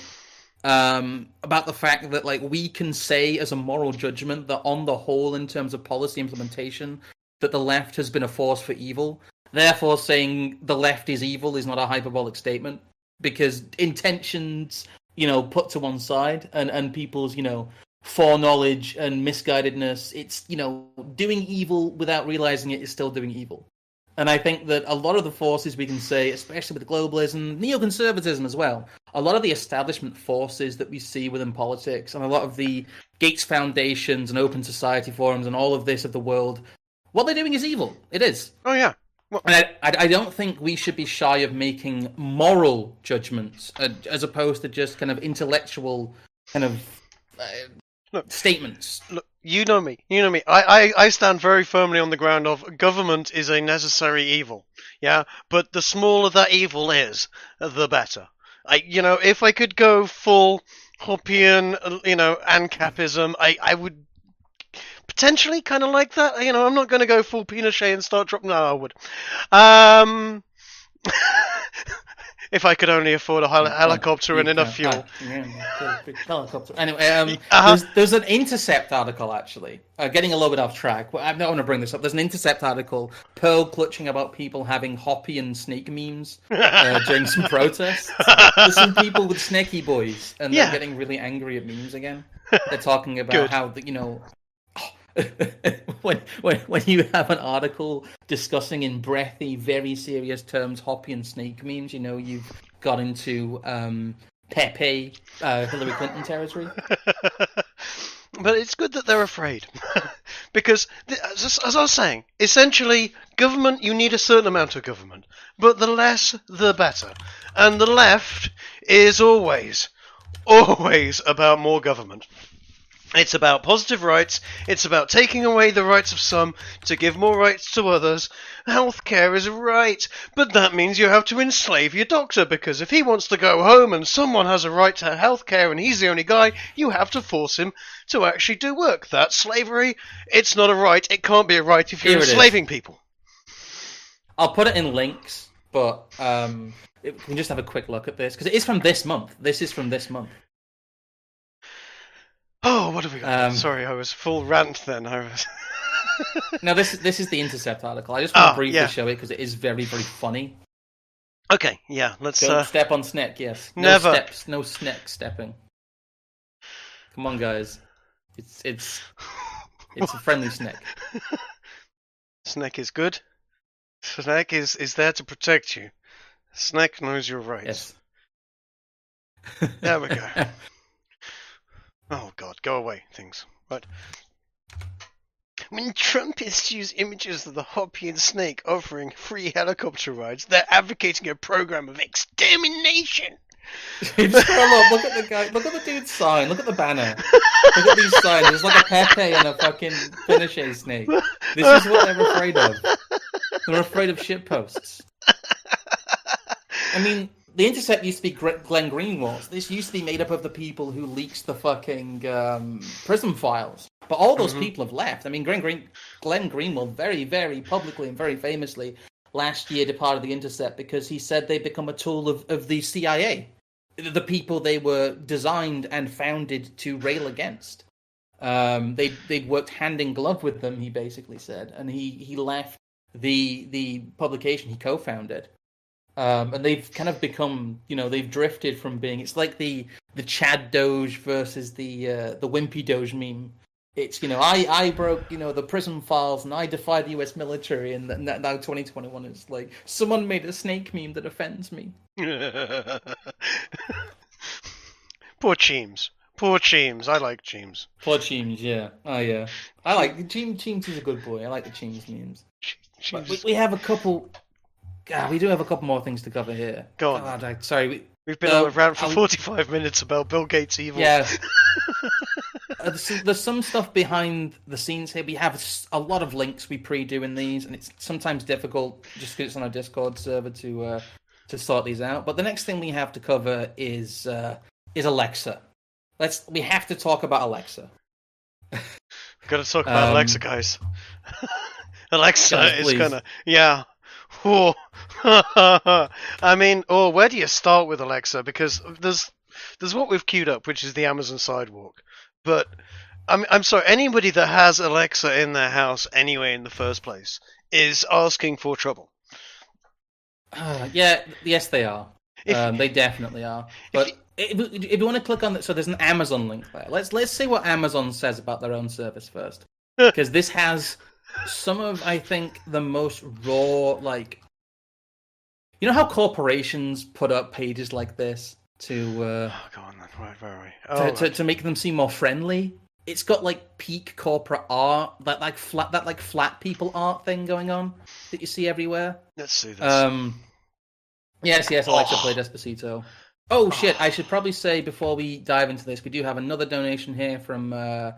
Um, about the fact that like we can say as a moral judgment that on the whole, in terms of policy implementation, that the left has been a force for evil. Therefore, saying the left is evil is not a hyperbolic statement because intentions, you know, put to one side and, and people's, you know, foreknowledge and misguidedness, it's, you know, doing evil without realizing it is still doing evil. And I think that a lot of the forces we can say, especially with globalism, neoconservatism as well, a lot of the establishment forces that we see within politics and a lot of the Gates Foundations and Open Society forums and all of this of the world, what they're doing is evil. It is. Oh, yeah. Well, And I, I, I don't think we should be shy of making moral judgments uh, as opposed to just kind of intellectual kind of uh, Look. statements. look, You know me. You know me. I, I, I stand very firmly on the ground of government is a necessary evil. Yeah, but the smaller that evil is, the better. I, you know, if I could go full Hoppian, you know, ANCAPism, I, I would potentially kind of like that. You know, I'm not going to go full Pinochet and start dropping. No, I would. Um. If I could only afford a hel- helicopter and enough fuel. Helicopter. Anyway, um, uh-huh. there's, there's an Intercept article, actually. Uh, getting a little bit off track. Well, I'm not going to bring this up. There's an Intercept article, Pearl clutching about people having Hoppy and Snake memes uh, during some protests. There's some people with Snaky boys, and yeah. they're getting really angry at memes again. They're talking about Good. how, you know... when, when when you have an article discussing in breathy, very serious terms Hoppy and Snake memes, you know you've got into um, Pepe, uh, Hillary Clinton territory. But it's good that they're afraid, because as, as I was saying, essentially, government, you need a certain amount of government, but the less, the better. And the left is always, always about more government. It's about positive rights, it's about taking away the rights of some to give more rights to others. Healthcare is a right, but that means you have to enslave your doctor, because if he wants to go home and someone has a right to healthcare and he's the only guy, you have to force him to actually do work. That's slavery. It's not a right. It can't be a right if you're enslaving people. I'll put it in links, but um, it, we can just have a quick look at this, because it is from this month. This is from this month. Oh, what have we got? Um, Sorry, I was full rant then. I was. No, this this is the Intercept article. I just want to oh, briefly yeah. show it because it is very, very funny. Okay, yeah, let's. Don't uh... step on Sneck. Yes, no Never. steps, no Sneck stepping. Come on, guys. It's it's it's a friendly Sneck. Sneck is good. Sneck is is there to protect you. Sneck knows your rights. Yes. There we go. Oh God, go away, things. Right. When Trumpists use images of the Hoppy and Snake offering free helicopter rides, they're advocating a program of extermination. Scroll up, look at the guy, look at the dude's sign, look at the banner. Look at these signs, there's like a Pepe and a fucking Pinochet snake. This is what they're afraid of. They're afraid of shitposts. I mean, the Intercept used to be Glenn Greenwald. This used to be made up of the people who leaked the fucking um, Prism files. But all those mm-hmm. people have left. I mean, Glenn, Green- Glenn Greenwald very, very publicly and very famously last year departed the Intercept because he said they'd become a tool of, of the C I A. The people they were designed and founded to rail against. Um, they they'd worked hand in glove with them, he basically said. And he, he left the the publication he co-founded. Um, and they've kind of become, you know, they've drifted from being. It's like the the Chad Doge versus the uh, the Wimpy Doge meme. It's, you know, I, I broke, you know, the Prism files and I defied the U S military, and now twenty twenty-one is like someone made a snake meme that offends me. Poor Cheems. Poor Cheems. I like Cheems. Poor Cheems, yeah. Oh yeah, I like Cheems. Cheems is a good boy. I like the Cheems memes. But we, we have a couple. God, we do have a couple more things to cover here. Go on. God, I, sorry, we, we've been uh, on a rant for I'll... forty-five minutes about Bill Gates' evil. Yeah. uh, there's, there's some stuff behind the scenes here. We have a lot of links we pre-do in these, and it's sometimes difficult just because it's on our Discord server to uh, to sort these out. But the next thing we have to cover is uh, is Alexa. Let's. We have to talk about Alexa. We've got to talk about um, Alexa, guys. Alexa guys, is please. gonna. Yeah. Oh. I mean, oh, where do you start with Alexa? Because there's there's what we've queued up, which is the Amazon Sidewalk. But I'm I'm sorry, anybody that has Alexa in their house anyway in the first place is asking for trouble. Uh, yeah, yes, they are. If, um, they definitely are. But if, if, if you want to click on that, so there's an Amazon link there. Let's let's see what Amazon says about their own service first, because this has some of, I think, the most raw, like, you know how corporations put up pages like this to uh, oh, go on then. Right, right, right. Oh, to, to to make them seem more friendly. It's got like peak corporate art, that like flat that like flat people art thing going on that you see everywhere. Let's see this. Um, yes, yes, Alexa, Oh. play Despacito. Oh shit! I should probably say before we dive into this, we do have another donation here from uh,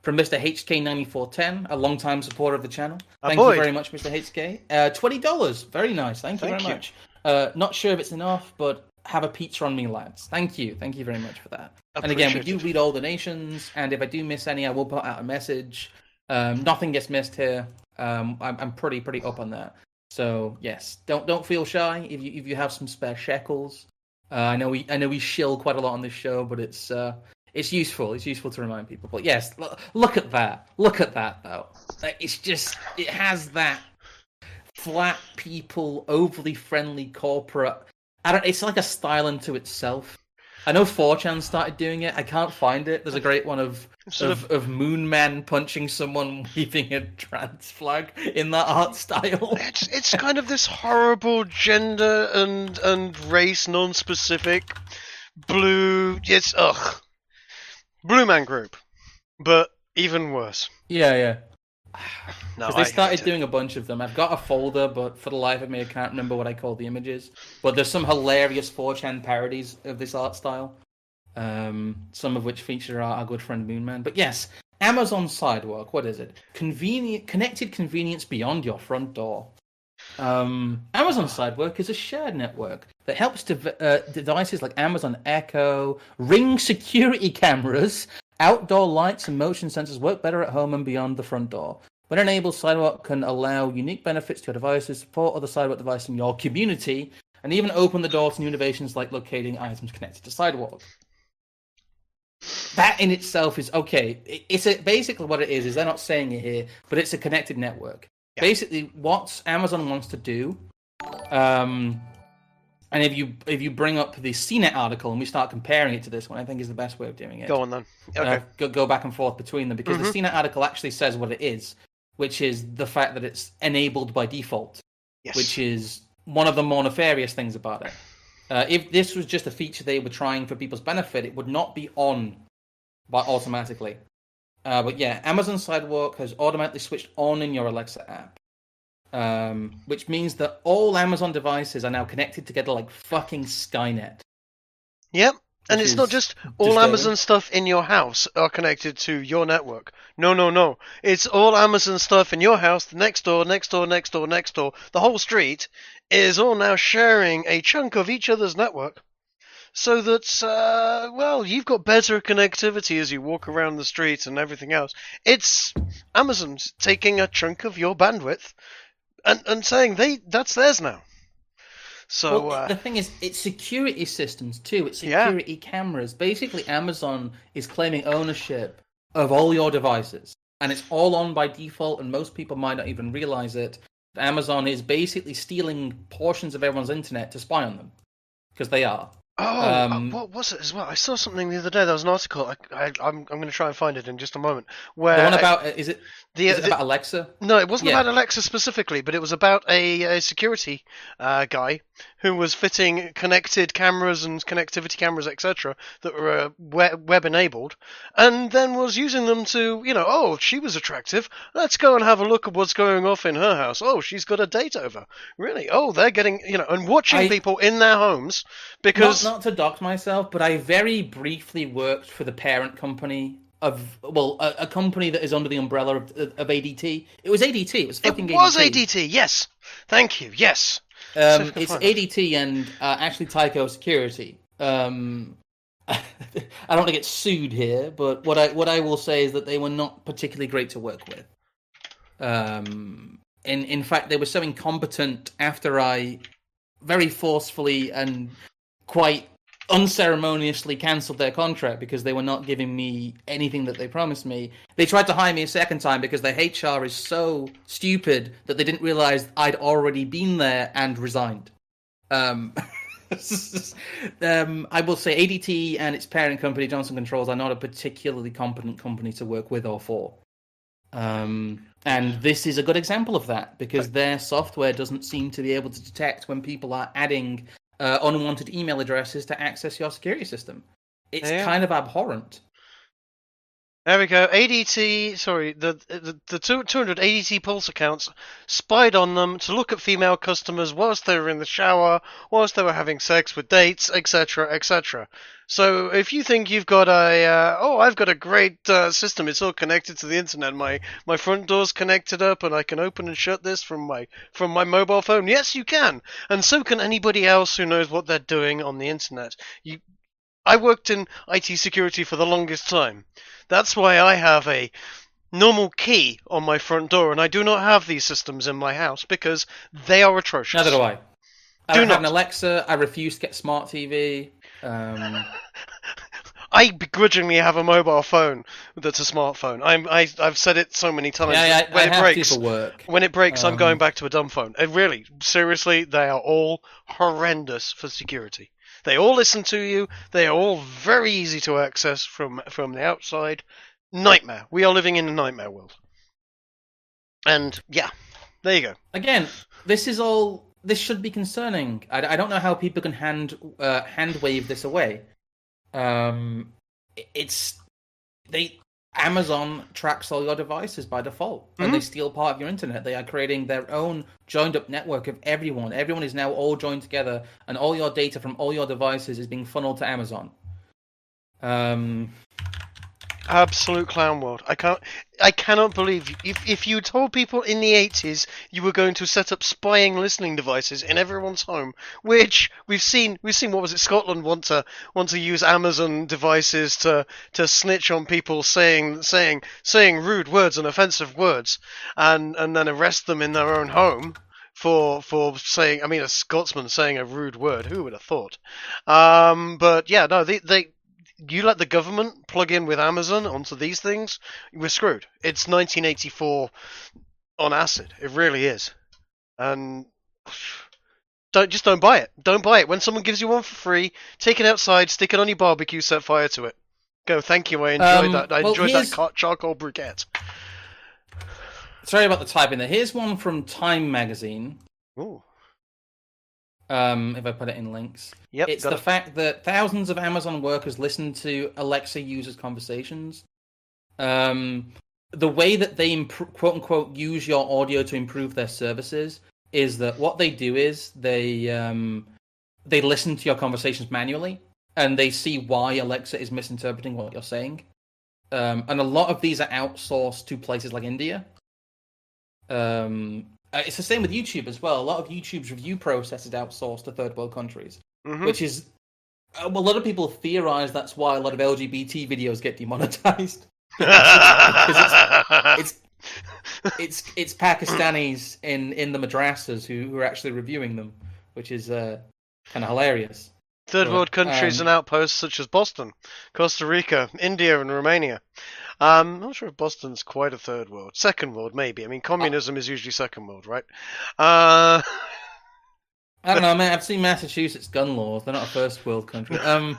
from Mister H K ninety-four ten, a long-time supporter of the channel. Thank Avoid. you very much, Mister H K. Uh, twenty dollars. Very nice. Thank you Thank very you. much. Uh, not sure if it's enough, but have a pizza on me, lads. Thank you. Thank you very much for that. And again, we do read all donations, and if I do miss any, I will put out a message. Um, nothing gets missed here. Um, I'm, I'm pretty pretty up on that. So yes, don't don't feel shy if you if you have some spare shekels. Uh, I know we I know we shill quite a lot on this show, but it's uh, it's useful. It's useful to remind people. But yes, look, look at that. Look at that though. Like, it's just it has that flat people, overly friendly corporate. I don't. It's like a style unto itself. I know four chan started doing it. I can't find it. There's a great one of Sort of, of- of Moon Man punching someone waving a trans flag in that art style. It's it's kind of this horrible gender and and race non-specific blue. It's ugh, Blue Man Group, but even worse. Yeah, yeah. No, Because I they started hate it. doing a bunch of them. I've got a folder, but for the life of me, I can't remember what I call the images. But there's some hilarious four chan parodies of this art style. Um, some of which feature our, our good friend Moonman. But yes, Amazon Sidewalk. What is it? Convenient, connected convenience beyond your front door. Um, Amazon Sidewalk is a shared network that helps dev- uh, devices like Amazon Echo, Ring security cameras, outdoor lights, and motion sensors work better at home and beyond the front door. When enabled, Sidewalk can allow unique benefits to your devices, support other Sidewalk devices in your community, and even open the door to new innovations like locating items connected to Sidewalk. That in itself is okay. It- It's a, basically what it is. Is they're not saying it here, but it's a connected network. Yeah. Basically, what Amazon wants to do, um, and if you if you bring up the C net article and we start comparing it to this one, I think is the best way of doing it. Go on then. Okay. Uh, go, go back and forth between them because Mhm. the C net article actually says what it is, which is the fact that it's enabled by default, Yes. which is one of the more nefarious things about it. Uh, if this was just a feature they were trying for people's benefit, it would not be on by automatically. Uh, but yeah, Amazon Sidewalk has automatically switched on in your Alexa app, um, which means that all Amazon devices are now connected together like fucking Skynet. Yep. And Which it's not is just all disturbing. Amazon stuff in your house are connected to your network. No, no, no. It's all Amazon stuff in your house, the next door, next door, next door, next door. The whole street is all now sharing a chunk of each other's network. So that, uh, well, you've got better connectivity as you walk around the street and everything else. It's Amazon's taking a chunk of your bandwidth and, and saying they that's theirs now. So, Well, uh, the thing is, it's security systems too. It's Yeah. security cameras. Basically, Amazon is claiming ownership of all your devices, and it's all on by default. And most people might not even realize it. Amazon is basically stealing portions of everyone's internet to spy on them, because they are. Oh, Um, uh, what was it as well? I saw something the other day. There was an article. I, I, I'm, I'm going to try and find it in just a moment. Where The one about is it? the, Is it the- about Alexa? no, it wasn't Yeah. about Alexa specifically, but it was about a, a security uh, guy who was fitting connected cameras and connectivity cameras, et cetera, that were uh, web, web enabled, and then was using them to, you know, oh, she was attractive. Let's go and have a look at what's going off in her house. Oh, she's got a date over. Really? Oh, they're getting, you know, and watching I- people in their homes because. Not, not to dox myself, but I very briefly worked for the parent company of, well, a, a company that is under the umbrella of, of A D T. It was A D T. It was fucking It was A D T. A D T, yes. Thank you, yes. Um, See if I can it's find it. A D T and uh, actually Tyco Security. Um, I don't want to get sued here, but what I what I will say is that they were not particularly great to work with. Um, in in fact, they were so incompetent after I very forcefully and quite unceremoniously cancelled their contract because they were not giving me anything that they promised me. They tried to hire me a second time because their H R is so stupid that they didn't realize I'd already been there and resigned. Um, um, I will say A D T and its parent company, Johnson Controls, are not a particularly competent company to work with or for. Um, and this is a good example of that because their software doesn't seem to be able to detect when people are adding uh, unwanted email addresses to access your security system. It's Yeah. kind of abhorrent. There we go. A D T, sorry, the the, the two, two hundred A D T Pulse accounts spied on them to look at female customers whilst they were in the shower, whilst they were having sex with dates, et cetera, et cetera. So if you think you've got a, uh, oh, I've got a great uh, system, it's all connected to the internet, my my front door's connected up, and I can open and shut this from my from my mobile phone. Yes, you can, and so can anybody else who knows what they're doing on the internet. You I worked in I T security for the longest time. That's why I have a normal key on my front door, and I do not have these systems in my house because they are atrocious. Neither do I. I Do don't not. have an Alexa. I refuse to get smart T V. Um, I begrudgingly have a mobile phone that's a smartphone. I'm, I, I've said it so many times. yeah, yeah, I, when I it have breaks, to for work. when it breaks, I'm Um, going back to a dumb phone. And really, seriously, they are all horrendous for security. They all listen to you. They are all very easy to access from from the outside. Nightmare. We are living in a nightmare world. And yeah, there you go. Again, this is all. This should be concerning. I, I don't know how people can hand uh, hand wave this away. Um, it- it's they Amazon tracks all your devices by default, and Mhm. they steal part of your internet. They are creating their own joined up network of everyone. Everyone is now all joined together, and all your data from all your devices is being funneled to Amazon. Um, Absolute clown world. I can't. I cannot believe if if you told people in the eighties you were going to set up spying listening devices in everyone's home, which we've seen. We've seen. What was it? Scotland want to want to use Amazon devices to to snitch on people saying saying saying rude words and offensive words, and and then arrest them in their own home for for saying. I mean, a Scotsman saying a rude word. Who would have thought? Um, but yeah, no, they they. You let the government plug in with Amazon onto these things, we're screwed. It's nineteen eighty-four on acid. It really is. And don't just don't buy it. Don't buy it. When someone gives you one for free, take it outside, stick it on your barbecue, set fire to it. Go, thank you. I enjoyed Um, that. I well, enjoyed here's- that car- charcoal briquette. sorry about the typing there. Here's one from Time Magazine. Ooh. Um, if I put it in links. Yep. It's got the it. fact that thousands of Amazon workers listen to Alexa users' conversations. Um, the way that they imp- quote unquote use your audio to improve their services is that what they do is they um, they listen to your conversations manually and they see why Alexa is misinterpreting what you're saying. Um, and a lot of these are outsourced to places like India. Um, uh, it's the same with YouTube as well. A lot of YouTube's review process is outsourced to third world countries. Mhm. Which is, uh, well, a lot of people theorize that's why a lot of L G B T videos get demonetized. It's it's it's Pakistanis in, in the madrasas who, who are actually reviewing them, which is uh, kind of hilarious. Third But, world countries um, and outposts such as Boston, Costa Rica, India, and Romania. Um, I'm not sure if Boston's quite a third world. Second world, maybe. I mean, communism is usually second world, right? Uh, I don't know, man. I've seen Massachusetts gun laws. They're not a first world country. Um,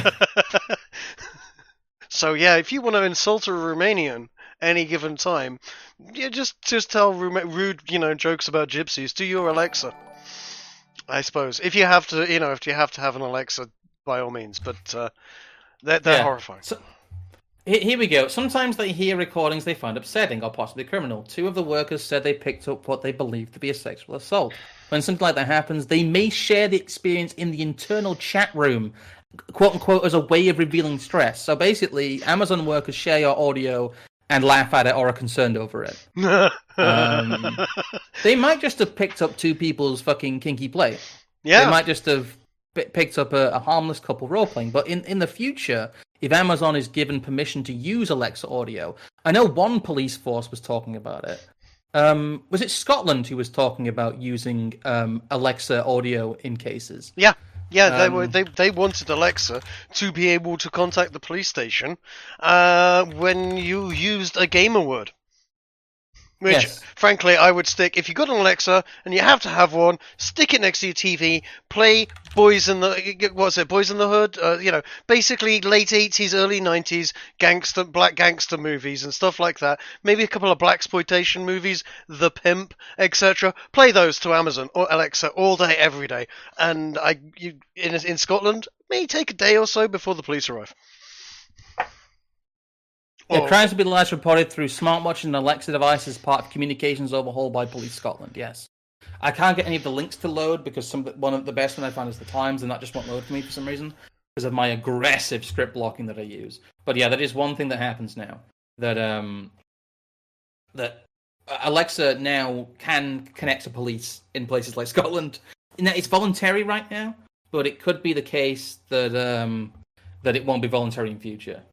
so yeah, if you want to insult a Romanian any given time, yeah, just just tell Ruma- rude, you know, jokes about gypsies to your Alexa. I suppose if you have to, you know, if you have to have an Alexa, by all means. But uh, they're they're Yeah. horrifying. So, he- here we go. Sometimes they hear recordings they find upsetting or possibly criminal. Two of the workers said they picked up what they believed to be a sexual assault. When something like that happens, they may share the experience in the internal chat room, quote unquote, as a way of revealing stress. So basically, Amazon workers share your audio and laugh at it or are concerned over it. Um, they might just have picked up two people's fucking kinky play. yeah. They might just have p- picked up a, a harmless couple role playing. But in, in the future, if Amazon is given permission to use Alexa audio, I know one police force was talking about it. Um, was it Scotland who was talking about using um, Alexa audio in cases? Yeah, yeah, they Um, were they they wanted Alexa to be able to contact the police station uh, when you used a gamer word. Which, Yes. frankly, I would stick. If you got an Alexa and you have to have one, stick it next to your T V. Play Boys in the what's it? Boys in the Hood. Uh, you know, basically late eighties, early nineties gangster, black gangster movies and stuff like that. Maybe a couple of blaxploitation movies, The Pimp, et cetera. Play those to Amazon or Alexa all day, every day. And I, you, in in Scotland, may take a day or so before the police arrive. Yeah, crimes will be last reported through smartwatch and Alexa devices, part of communications overhaul by Police Scotland. Yes, I can't get any of the links to load because some one of the best one I found is the Times, and that just won't load for me for some reason because of my aggressive script blocking that I use. But yeah, that is one thing that happens now. That um, that Alexa now can connect to police in places like Scotland. Now, it's voluntary right now, but it could be the case that um, that it won't be voluntary in future.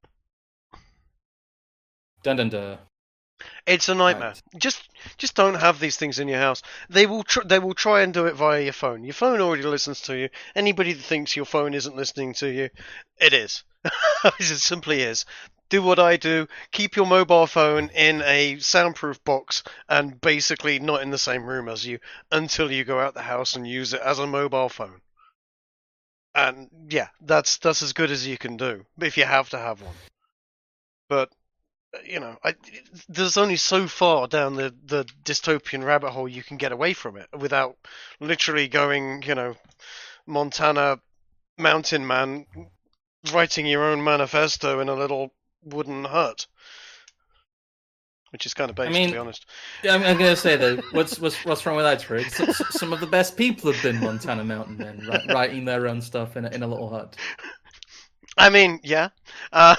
Dun dun dun. It's a nightmare. Right. Just, just don't have these things in your house. They will, tr- they will try and do it via your phone. Your phone already listens to you. Anybody that thinks your phone isn't listening to you, it is. It simply is. Do what I do. Keep your mobile phone in a soundproof box and basically not in the same room as you until you go out the house and use it as a mobile phone. And yeah, that's that's as good as you can do if you have to have one. But you know, I, there's only so far down the, the dystopian rabbit hole you can get away from it without literally going, you know, Montana Mountain Man writing your own manifesto in a little wooden hut, which is kind of based, I mean, to be honest. I'm, I'm going to say though, what's what's what's wrong with that, Trig? Some of the best people have been Montana Mountain Men, writing their own stuff in a, in a little hut. I mean, yeah. Uh,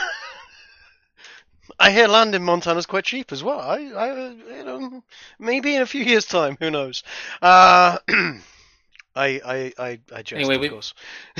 I hear land in Montana's quite cheap as well. I, I, you know, maybe in a few years' time, who knows? Uh, I, I, I, I jest, anyway, of we, course.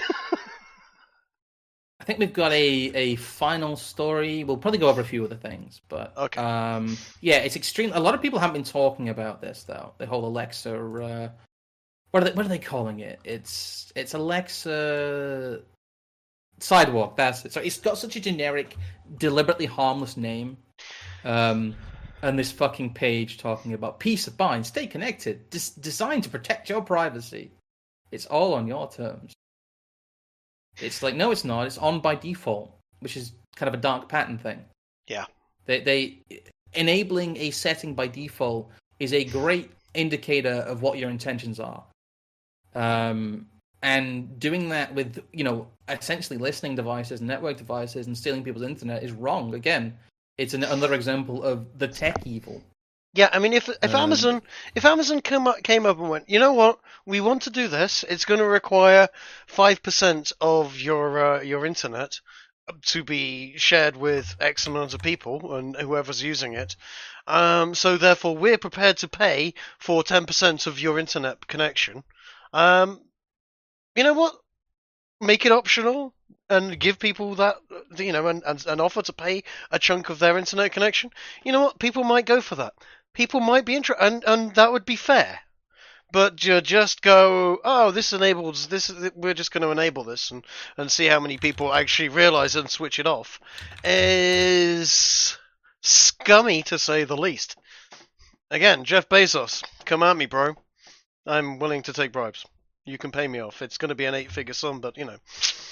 I think we've got a, a final story. We'll probably go over a few other things, but okay. um, yeah, it's extreme. A lot of people haven't been talking about this though. The whole Alexa. Uh, what are they? What are they calling it? It's it's Alexa. Sidewalk, that's it. So it's got such a generic, deliberately harmless name. Um, and this fucking page talking about peace of mind, stay connected, dis- designed to protect your privacy. It's all on your terms. It's like, no, it's not. It's on by default, which is kind of a dark pattern thing. Yeah. They, they enabling a setting by default is a great indicator of what your intentions are. Um... And doing that with, you know, essentially listening devices, network devices, and stealing people's internet is wrong. Again, it's an, another example of the tech evil. Yeah, I mean, if if um, Amazon if Amazon came up, came up and went, you know what, we want to do this. It's going to require five percent of your uh, your internet to be shared with X amount of people and whoever's using it. Um, so therefore, we're prepared to pay for ten percent of your internet connection. Um, You know what? Make it optional and give people that, you know, and, and, and offer to pay a chunk of their internet connection. You know what? People might go for that. People might be interested, and, and that would be fair. But you just go, oh, this enables this. We're just going to enable this and, and see how many people actually realize and switch it off. Is scummy to say the least. Again, Jeff Bezos, come at me, bro. I'm willing to take bribes. You can pay me off. It's going to be an eight-figure sum, but, you know.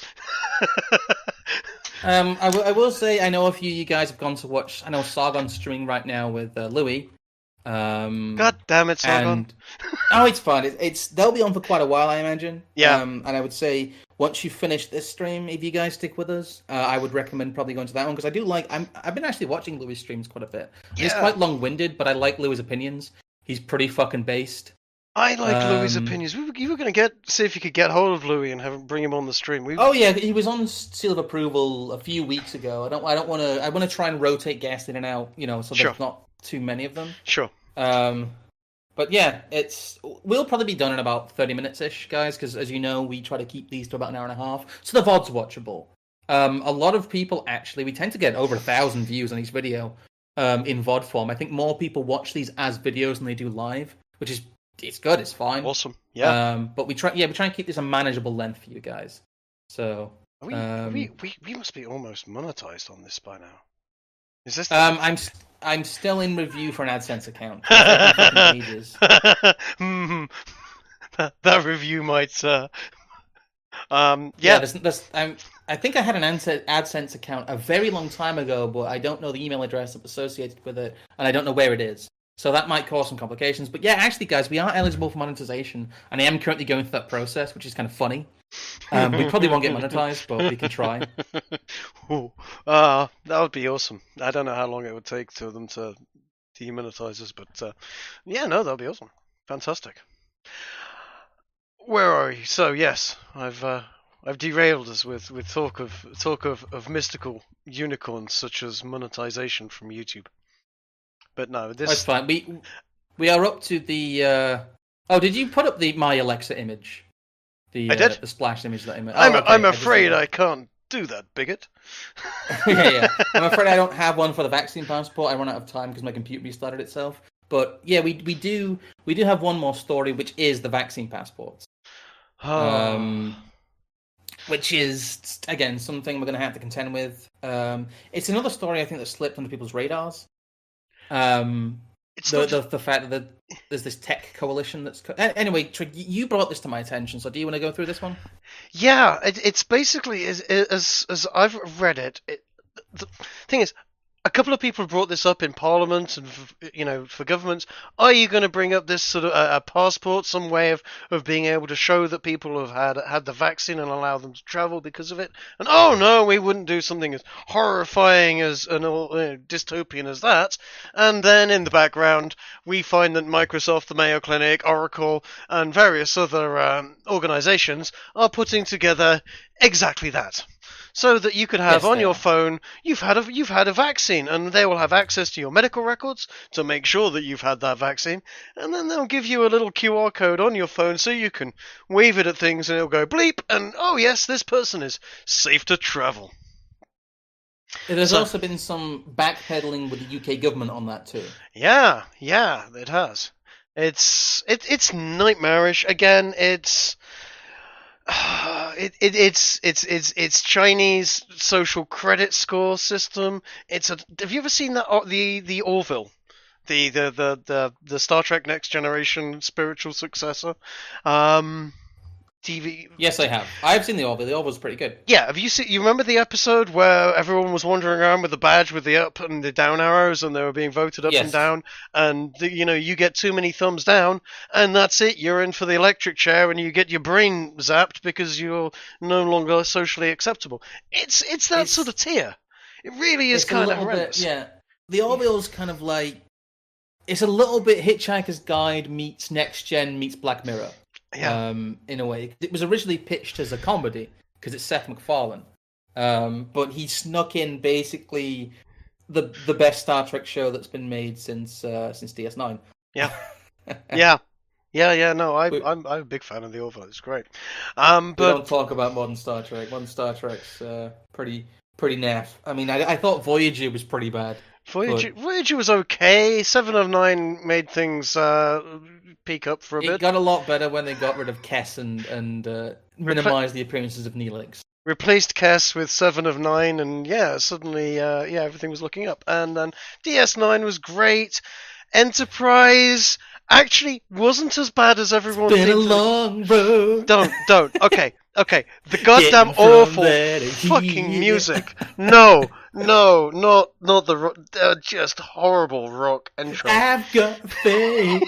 um, I, w- I will say, I know a few of you guys have gone to watch, I know Sargon's streaming right now with uh, Louis. Um, God damn it, Sargon. And, oh, it's fine. It, it's They'll be on for quite a while, I imagine. Yeah. Um, and I would say, once you finish this stream, if you guys stick with us, uh, I would recommend probably going to that one, because I do like, I'm, I've been actually watching Louis' streams quite a bit. Yeah. He's quite long-winded, but I like Louis' opinions. He's pretty fucking based. I like um, Louis' opinions. We were, you were going to get see if you could get hold of Louis and have him bring him on the stream. We... Oh yeah, he was on Seal of Approval a few weeks ago. I don't. I don't want to. I want to try and rotate guests in and out. You know, so sure. there's not too many of them. Sure. Um, but yeah, it's we'll probably be done in about thirty minutes ish, guys. Because as you know, we try to keep these to about an hour and a half, so the V O D's watchable. Um, a lot of people actually, we tend to get over a thousand views on each video um, in V O D form. I think more people watch these as videos than they do live, which is. It's good. It's fine. Awesome. Yeah. Um, but we try. Yeah, we try and keep this a manageable length for you guys. So. Are we, um, are we, we we must be almost monetized on this by now. Is this? The... Um, I'm I'm still in review for an AdSense account. mm, that, that review might. Uh... Um. Yeah. Yeah. There's, there's, I'm, I think I had an AdSense account a very long time ago, but I don't know the email address associated with it, and I don't know where it is. So that might cause some complications. But yeah, actually, guys, we are eligible for monetization, and I am currently going through that process, which is kind of funny. Um, we probably won't get monetized, but we can try. Ooh, uh, that would be awesome. I don't know how long it would take to them to demonetize us, but uh, yeah, no, that'll be awesome. Fantastic. Where are you? So yes, I've uh, I've derailed us with, with talk of talk of, of mystical unicorns such as monetization from YouTube. But no, this That's fine. We we are up to the. Uh... Oh, did you put up the My Alexa image? The I did. Uh, the splash image that I made. I'm oh, okay. I'm I just- afraid I can't do that, bigot. yeah, yeah. I'm afraid I don't have one for the vaccine passport. I run out of time because my computer restarted itself. But yeah, we we do we do have one more story, which is the vaccine passports. Um, which is again something we're going to have to contend with. Um, it's another story I think that slipped under people's radars. Um, It's the, not the the fact that there's this tech coalition that's co- anyway. Trig, you brought this to my attention, so do you want to go through this one? Yeah, it, it's basically as as as I've read it, it. The thing is, a couple of people brought this up in Parliament and you know for governments. Are you going to bring up this sort of a, a passport, some way of, of being able to show that people have had had the vaccine and allow them to travel because of it? And oh no, we wouldn't do something as horrifying as an uh, dystopian as that. And then in the background, we find that Microsoft, the Mayo Clinic, Oracle, and various other um, organizations are putting together exactly that. So that you could have Yes, on they your are. phone, you've had a you've had a vaccine, and they will have access to your medical records to make sure that you've had that vaccine, and then they'll give you a little Q R code on your phone so you can wave it at things, and it'll go bleep, and oh yes, this person is safe to travel. There's So- also been some backpedaling with the U K government on that too. Yeah, yeah, it has. It's it, it's nightmarish. Again, it's it, it it's it's it's it's Chinese social credit score system. It's a. Have you ever seen that uh, the the Orville, the the the the, the Star Trek Next Generation spiritual successor? Um, T V. Yes, I have. I've seen the Orville. The Orville's pretty good. Yeah, have you seen? You remember the episode where everyone was wandering around with the badge with the up and the down arrows, and they were being voted up Yes. and down, and the, you know you get too many thumbs down, and that's it. You're in for the electric chair, and you get your brain zapped because you're no longer socially acceptable. It's it's that It's- sort of tier. It really is It's a kind of little horrendous. bit, yeah. The Orville's kind of like it's a little bit Hitchhiker's Guide meets Next Gen meets Black Mirror. Yeah. Um, in a way, it was originally pitched as a comedy because it's Seth MacFarlane, um, but he snuck in basically the the best Star Trek show that's been made since uh, since D S nine. Yeah. yeah. Yeah, yeah, no, I, We- I'm I'm a big fan of the Orville. It's great. Um, We but don't talk about modern Star Trek. Modern Star Trek's uh, pretty pretty naff. I mean, I, I thought Voyager was pretty bad. Voyager, Voyager was okay. Seven of Nine made things uh, peak up for a It bit. got a lot better when they got rid of Kess and and uh, minimized the appearances of Neelix. Replaced Kess with Seven of Nine, and yeah, suddenly, uh, yeah, everything was looking up. And then D S nine was great. Enterprise actually wasn't as bad as everyone Been a thinks. long road. Don't, don't. Okay, okay. The goddamn Getting from awful there to fucking here. music. No, no, not not the ro- uh, just horrible rock intro. I've got faith.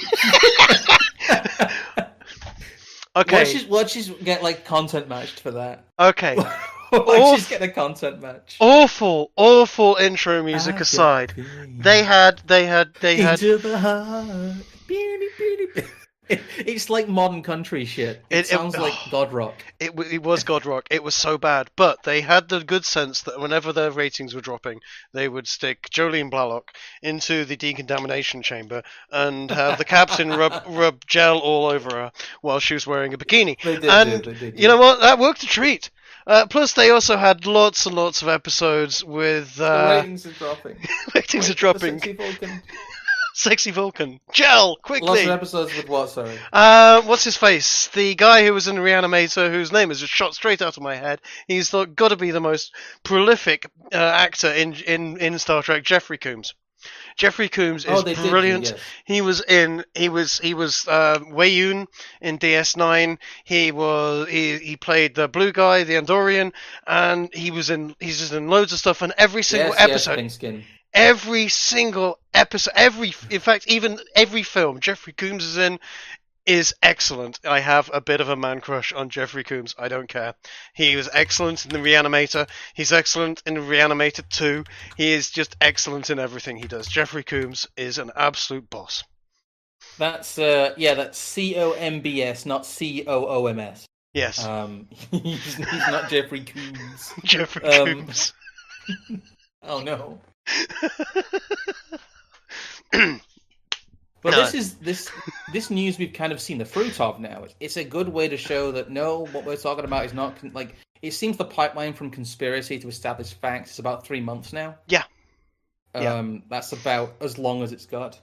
Okay, Watch us, watch us get like content matched for that. okay. Watch Awful. us get a content match. Awful, awful intro music I've got aside, faith. they had, they had, they had. Into the heart. Beady, beady, beady. It- It's like modern country shit. It, It- it- sounds like God rock. It, w- it was God Rock. It was so bad, but they had the good sense that whenever their ratings were dropping, they would stick Jolene Blalock into the decontamination chamber and have the captain rub rub gel all over her while she was wearing a bikini. They did and do, they did you know do. what? That worked a treat. Uh, plus, they also had lots and lots of episodes with The uh, ratings are dropping. ratings are The dropping. Sexy Vulcan. Sexy Vulcan, gel Lots quickly. of episodes with what? Sorry. Uh, what's his face? The guy who was in Reanimator, whose name is just shot straight out of my head. He's got to be the most prolific uh, actor in, in in Star Trek. Jeffrey Combs. Jeffrey Combs is Oh, they did do, brilliant. yes. He was in. He was. He was uh, Wei Yun in D S nine. He was. He he played the blue guy, the Andorian, and he was in. He's just in loads of stuff. And every single Yes, yes, episode, pink skin. every single episode, every, in fact, even every film Jeffrey Combs is in, is excellent. I have a bit of a man crush on Jeffrey Combs. I don't care. He was excellent in The Reanimator. He's excellent in Reanimator two. He is just excellent in everything he does. Jeffrey Combs is an absolute boss. That's uh, yeah, that's C O M B S, not C O O M S. Yes. Um, he's, he's not Jeffrey Combs. Jeffrey Um, Combs. Oh no. No. But this is this this news we've kind of seen the fruit of now. It's, it's a good way to show that no, what we're talking about is not con- like it seems the pipeline from conspiracy to establish facts is about three months now. Yeah. Um, Yeah. That's about as long as it's got.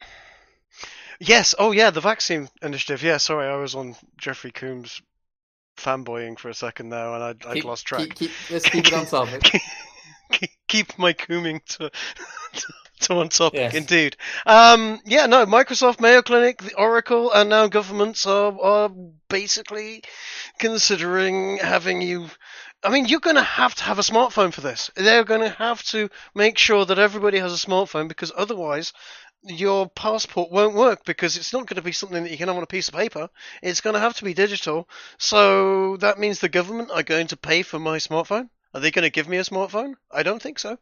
Yes. Oh, yeah. The vaccine initiative. Yeah. Sorry, I was on Jeffrey Combs fanboying for a second now, and I'd, I'd Keep- lost track. Keep, keep, let's keep it on topic. keep, keep my cooming to, to, to on topic, Yes. indeed. Um, yeah, no, Microsoft, Mayo Clinic, the Oracle, and now governments are, are basically considering having you. I mean, you're going to have to have a smartphone for this. They're going to have to make sure that everybody has a smartphone, because otherwise your passport won't work, because it's not going to be something that you can have on a piece of paper. It's going to have to be digital. So that means the government are going to pay for my smartphone. Are they going to give me a smartphone? I don't think so.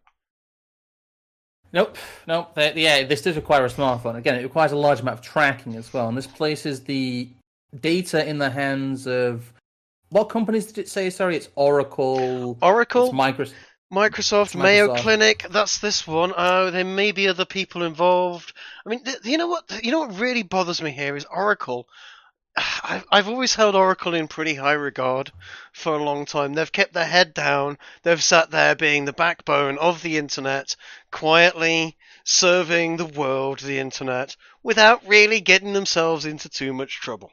Nope, nope. They, yeah, this does require a smartphone. Again, it requires a large amount of tracking as well. And this places the data in the hands of what companies did it say? Sorry, it's Oracle. Oracle, It's Microsoft. Microsoft, It's Mayo Microsoft. Clinic. That's this one. Oh, there may be other people involved. I mean, th- you know what? You know what really bothers me here is Oracle. I've, I've always held Oracle in pretty high regard for a long time. They've kept their head down. They've sat there being the backbone of the internet, quietly serving the world the internet without really getting themselves into too much trouble.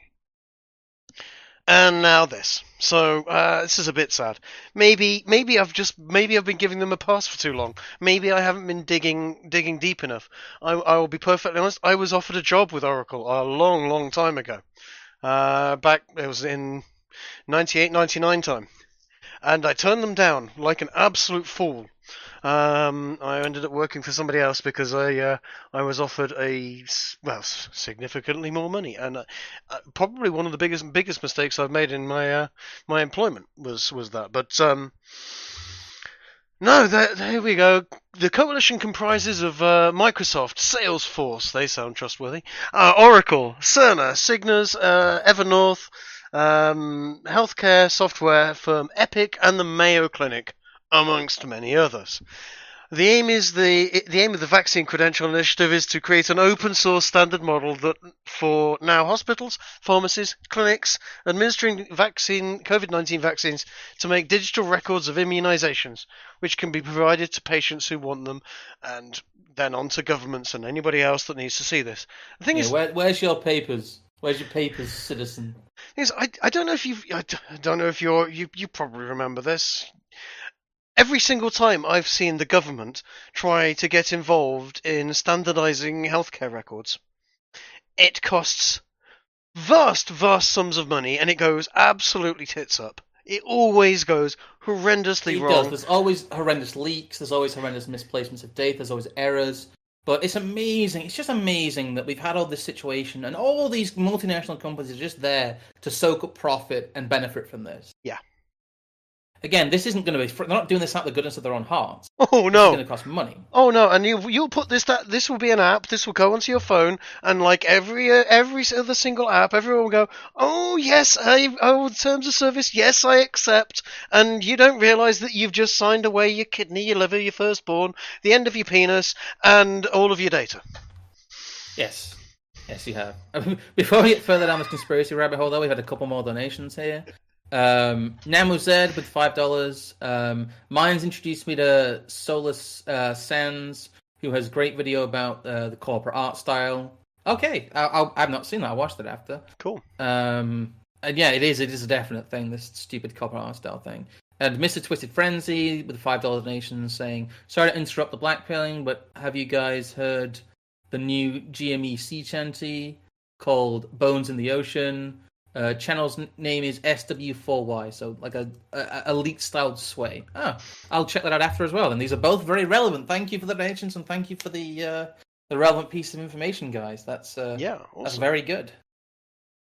And now this. So uh, this is a bit sad. Maybe, maybe I've just, maybe I've been giving them a pass for too long. Maybe I haven't been digging, digging deep enough. I, I will be perfectly honest. I was offered a job with Oracle a long, long time ago. Uh, back, it was in ninety-eight, ninety-nine time, and I turned them down like an absolute fool. Um, I ended up working for somebody else because I uh, I was offered a well significantly more money, and uh, uh, probably one of the biggest biggest mistakes I've made in my uh, my employment was was that. But um, no, there, there we go. The coalition comprises of uh, Microsoft, Salesforce, they sound trustworthy, uh, Oracle, Cerner, Cignas, uh, Evernorth, um, healthcare software firm Epic, and the Mayo Clinic, amongst many others. The aim is the the aim of the Vaccine Credential Initiative is to create an open source standard model that for now hospitals, pharmacies, clinics administering vaccine COVID nineteen vaccines to make digital records of immunizations, which can be provided to patients who want them, and then on to governments and anybody else that needs to see this. The thing Yeah, is, where, where's your papers? Where's your papers, citizen? is I, I don't know if you've I don't know if you're you you probably remember this. Every single time I've seen the government try to get involved in standardizing healthcare records, it costs vast, vast sums of money, and it goes absolutely tits up. It always goes horrendously It wrong. does. There's always horrendous leaks. There's always horrendous misplacements of data. There's always errors. But it's amazing. It's just amazing that we've had all this situation, and all these multinational companies are just there to soak up profit and benefit from this. Yeah. Again, this isn't going to be. They're not doing this out of the goodness of their own hearts. Oh It's no! going to cost money. Oh no! And you you'll put this that this will be an app. This will go onto your phone, and like every uh, every other single app, everyone will go, "Oh yes, I oh terms of service, yes I accept." And you don't realise that you've just signed away your kidney, your liver, your firstborn, the end of your penis, and all of your data. Yes. Yes, you have. Before we get further down this conspiracy rabbit hole, though, we've had a couple more donations here. Um, Namu Zed with five dollars. Um, Mines introduced me to Solus uh, Sands, who has a great video about uh, the corporate art style. Okay, I, I, I've not seen that. I watched it after. Cool. Um, and yeah, it is. It is a definite thing. This stupid corporate art style thing. And Mister Twisted Frenzy with a five dollar donation saying, "Sorry to interrupt the blackpilling, but have you guys heard the new G M E sea chanty called Bones in the Ocean? Uh, channel's n- name is S W four Y, so like a, a, a elite styled sway. Oh, I'll check that out after as well. And these are both very relevant. Thank you for the donations, and thank you for the uh, the relevant piece of information, guys. That's uh, Yeah. that's Awesome. very good.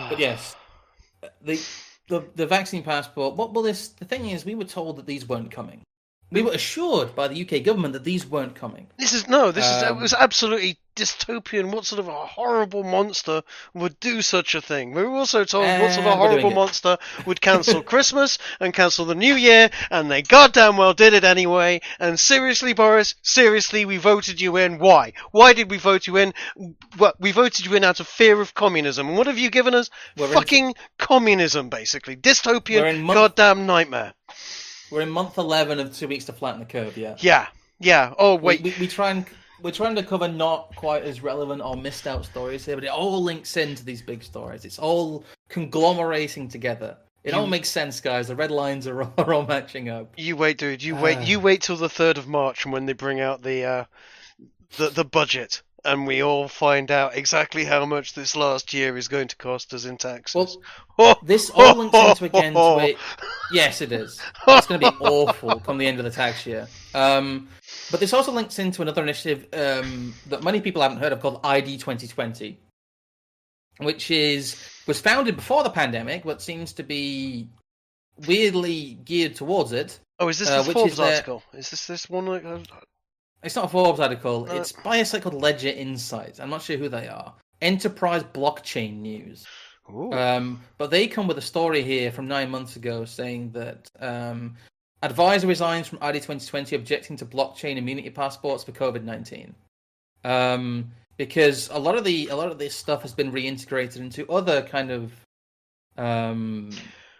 but yes, the, the the vaccine passport. What will this? The thing is, we were told that these weren't coming. We were assured by the U K government that these weren't coming. This is no. This is it Um, was absolutely dystopian. What sort of a horrible monster would do such a thing? We were also told what sort of a And we're doing horrible it. monster would cancel Christmas and cancel the New Year, and they goddamn well did it anyway. And seriously, Boris, seriously, we voted you in. Why? Why did we vote you in? Well, we voted you in out of fear of communism. And what have you given us? We're in- Fucking communism, basically. Dystopian, We're in month- goddamn nightmare. We're in month eleven of two weeks to flatten the curve. Yeah. Yeah, yeah. Oh We, wait. we, we try and we're trying to cover not quite as relevant or missed out stories here, but it all links into these big stories. It's all conglomerating together. It all makes sense, guys. The red lines are all, are all matching up. You wait, dude. You wait. Ah. You wait till the third of March when they bring out the uh, the the budget, and we all find out exactly how much this last year is going to cost us in taxes. Well, this all links into again to it. Yes, it is. It's going to be awful come the end of the tax year. Um, but this also links into another initiative um, that many people haven't heard of called I D twenty twenty, which is was founded before the pandemic, but seems to be weirdly geared towards it. Oh, is this uh, the which Forbes is, uh, article? Is this this one? Like, uh, It's not a Forbes article. No. It's by a site called Ledger Insights. I'm not sure who they are. Enterprise Blockchain News. ooh. Um, but they come with a story here from nine months ago saying that um, advisor resigns from I D twenty twenty objecting to blockchain immunity passports for COVID nineteen. Um, because a lot of the a lot of this stuff has been reintegrated into other kind of um,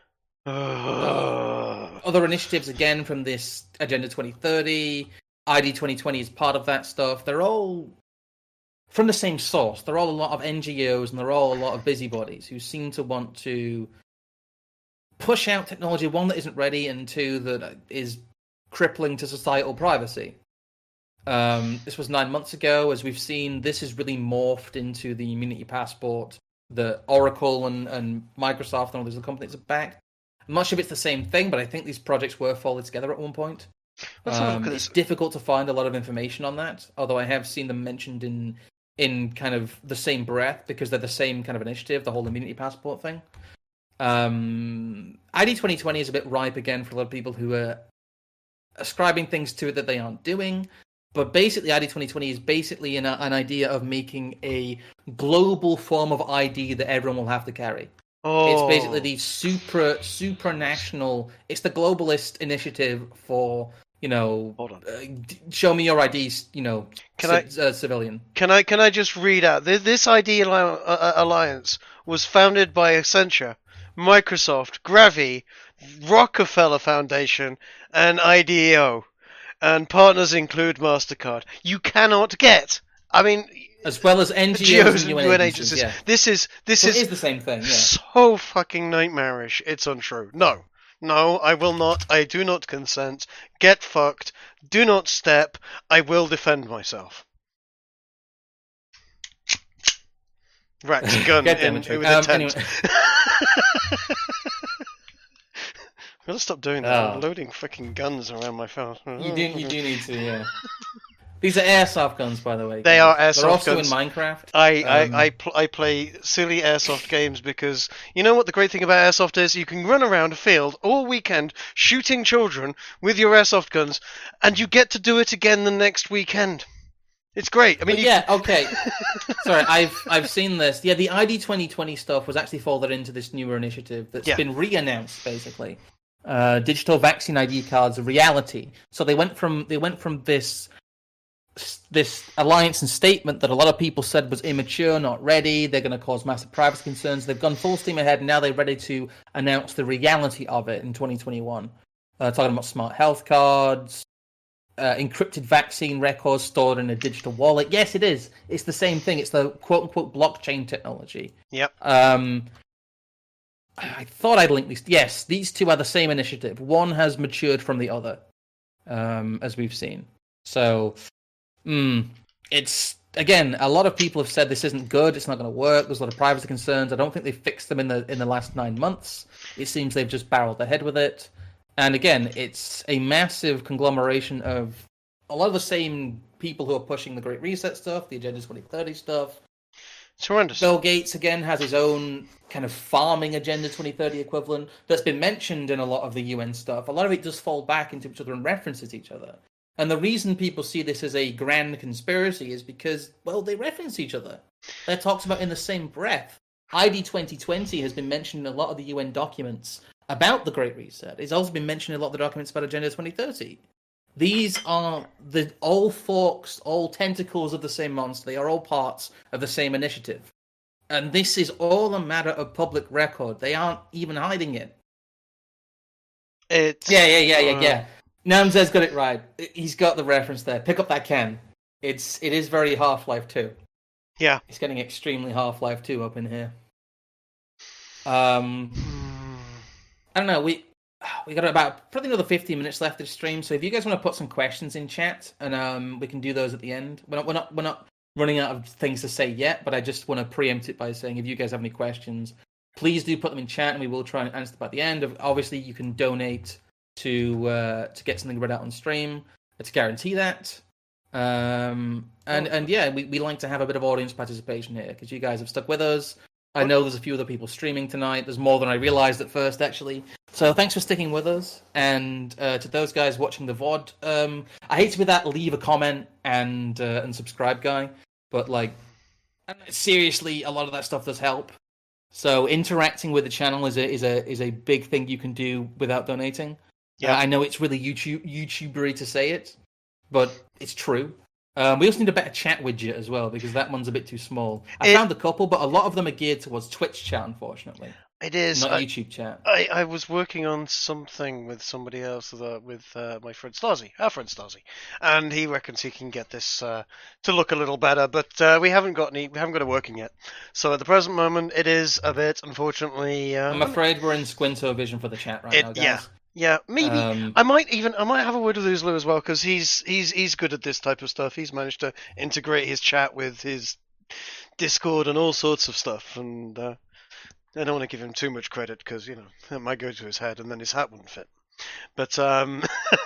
Ugh. other initiatives again from this Agenda twenty thirty. I D twenty twenty is part of that stuff. They're all from the same source. They're all a lot of N G Os and they're all a lot of busybodies who seem to want to push out technology, one, that isn't ready, and two, that is crippling to societal privacy. Um, this was nine months ago. As we've seen, this has really morphed into the immunity passport that Oracle and, and Microsoft and all these other companies have backed. I'm not sure if it's the same thing, but I think these projects were folded together at one point. Let's have a Um, look at it's this. difficult to find a lot of information on that, although I have seen them mentioned in in kind of the same breath because they're the same kind of initiative, the whole immunity passport thing. Um, I D twenty twenty is a bit ripe again for a lot of people who are ascribing things to it that they aren't doing. But basically, I D twenty twenty is basically an, an idea of making a global form of I D that everyone will have to carry. Oh. It's basically the super supranational. It's the globalist initiative for, you know, Hold on. uh, d- show me your I Ds, you know, Can ci- uh, civilian. Can I can I just read out this, this I D alli- uh, alliance was founded by Accenture, Microsoft, Gravi, Rockefeller Foundation, and I D E O, and partners include Mastercard. You cannot get. I mean, As well as N G G Os Os and and U N U N agencies. agencies. Yeah. This is this So is it is the same thing, yeah. so fucking nightmarish. It's untrue. No. No, I will not. I do not consent. Get fucked. Do not step. I will defend myself. Right, gun Get in, demonstrated. with Um, intent. anyway. I'm gonna stop doing that. Oh. I'm loading freaking guns around my phone. You do, you do need to, yeah. These are airsoft guns, by the way. They guys. are airsoft They're also guns. in Minecraft. I, Um, I, I, pl- I play silly airsoft games because you know what the great thing about airsoft is? You can run around a field all weekend shooting children with your airsoft guns, and you get to do it again the next weekend. It's great. I mean, But you, yeah, okay. Sorry, I've I've seen this. Yeah, the I D twenty twenty stuff was actually folded into this newer initiative that's Yeah. been re-announced, basically. Uh, digital vaccine I D cards are reality. So they went from they went from this this alliance and statement that a lot of people said was immature, not ready, they're going to cause massive privacy concerns. They've gone full steam ahead, and now they're ready to announce the reality of it in twenty twenty-one. Uh, talking about smart health cards, uh, encrypted vaccine records stored in a digital wallet. Yes, it is. It's the same thing. It's the quote-unquote blockchain technology. Yep. Um, I thought I'd link these. Yes, these two are the same initiative. One has matured from the other, um, as we've seen. So, mm, it's, again, a lot of people have said this isn't good, it's not going to work, there's a lot of privacy concerns. I don't think they've fixed them in the in the last nine months. It seems they've just barreled ahead with it. And again, it's a massive conglomeration of a lot of the same people who are pushing the Great Reset stuff, the Agenda twenty thirty stuff. It's horrendous. Bill Gates, again, has his own kind of farming Agenda twenty thirty equivalent that's been mentioned in a lot of the U N stuff. A lot of it does fall back into each other and references each other. And the reason people see this as a grand conspiracy is because, well, they reference each other. They're talked about in the same breath. I D twenty twenty has been mentioned in a lot of the U N documents about the Great Reset. It's also been mentioned in a lot of the documents about Agenda twenty thirty. These are the all forks, all tentacles of the same monster. They are all parts of the same initiative. And this is all a matter of public record. They aren't even hiding it. It's, yeah, yeah, yeah, yeah, uh... yeah. Namz's got it right. He's got the reference there. Pick up that can. It's it is very Half-Life two. Yeah. It's getting extremely Half-Life two up in here. Um, I don't know. We we got about probably another fifteen minutes left of the stream. So if you guys want to put some questions in chat, and um, we can do those at the end. We're not we're not we're not running out of things to say yet, but I just want to preempt it by saying if you guys have any questions, please do put them in chat, and we will try and answer them at the end. Obviously, you can donate to uh, to get something read out on stream to guarantee that. Um, and and yeah, we, we like to have a bit of audience participation here because you guys have stuck with us. I know there's a few other people streaming tonight. There's more than I realized at first, actually. So thanks for sticking with us. And uh, to those guys watching the V O D, um, I hate to be that leave a comment and uh, and subscribe guy, but like seriously, a lot of that stuff does help. So interacting with the channel is a is a is a big thing you can do without donating. Yeah, uh, I know it's really YouTube YouTubery to say it, but it's true. Um, we also need a better chat widget as well because that one's a bit too small. I it, found a couple, but a lot of them are geared towards Twitch chat, unfortunately. It is not I, YouTube chat. I, I was working on something with somebody else, uh, with uh, my friend Stasi, our friend Stasi, and he reckons he can get this uh, to look a little better, but uh, we haven't got any, we haven't got it working yet. So at the present moment, it is a bit, unfortunately. Um, I'm afraid we're in Squinto vision for the chat right it, now, guys. Yeah. Yeah, maybe um, I might even I might have a word with Uzlu as well because he's he's he's good at this type of stuff. He's managed to integrate his chat with his Discord and all sorts of stuff. And uh, I don't want to give him too much credit because you know it might go to his head and then his hat wouldn't fit. But um,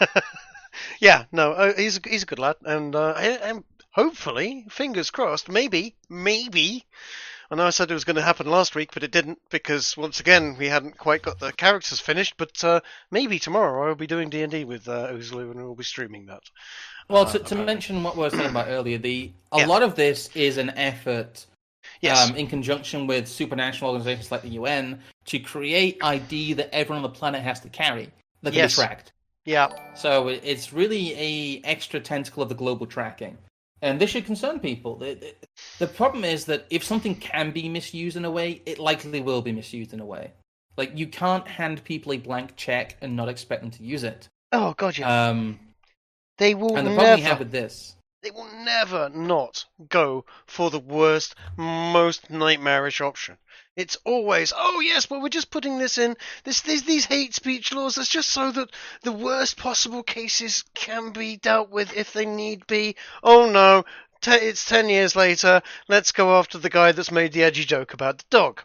yeah, no, uh, he's a, he's a good lad, and uh, I, I'm hopefully, fingers crossed, maybe maybe. I know I said it was going to happen last week, but it didn't because, once again, we hadn't quite got the characters finished. But uh, maybe tomorrow I'll be doing D and D with uh, Uzlu and we'll be streaming that. Well, to, to mention what we were talking about earlier, the a yeah. lot of this is an effort yes. um, in conjunction with supranational organizations like the U N to create I D that everyone on the planet has to carry that can yes. be tracked. Yeah. So it's really a extra tentacle of the global tracking. And this should concern people. The, the, the problem is that if something can be misused in a way, it likely will be misused in a way. Like, you can't hand people a blank check and not expect them to use it. Oh, God, yeah. Um, they will and the never, problem we have with this... They will never not go for the worst, most nightmarish option. It's always, oh yes, but we're just putting this in, this, these, these hate speech laws, that's just so that the worst possible cases can be dealt with if they need be. Oh no, te- it's ten years later, let's go after the guy that's made the edgy joke about the dog.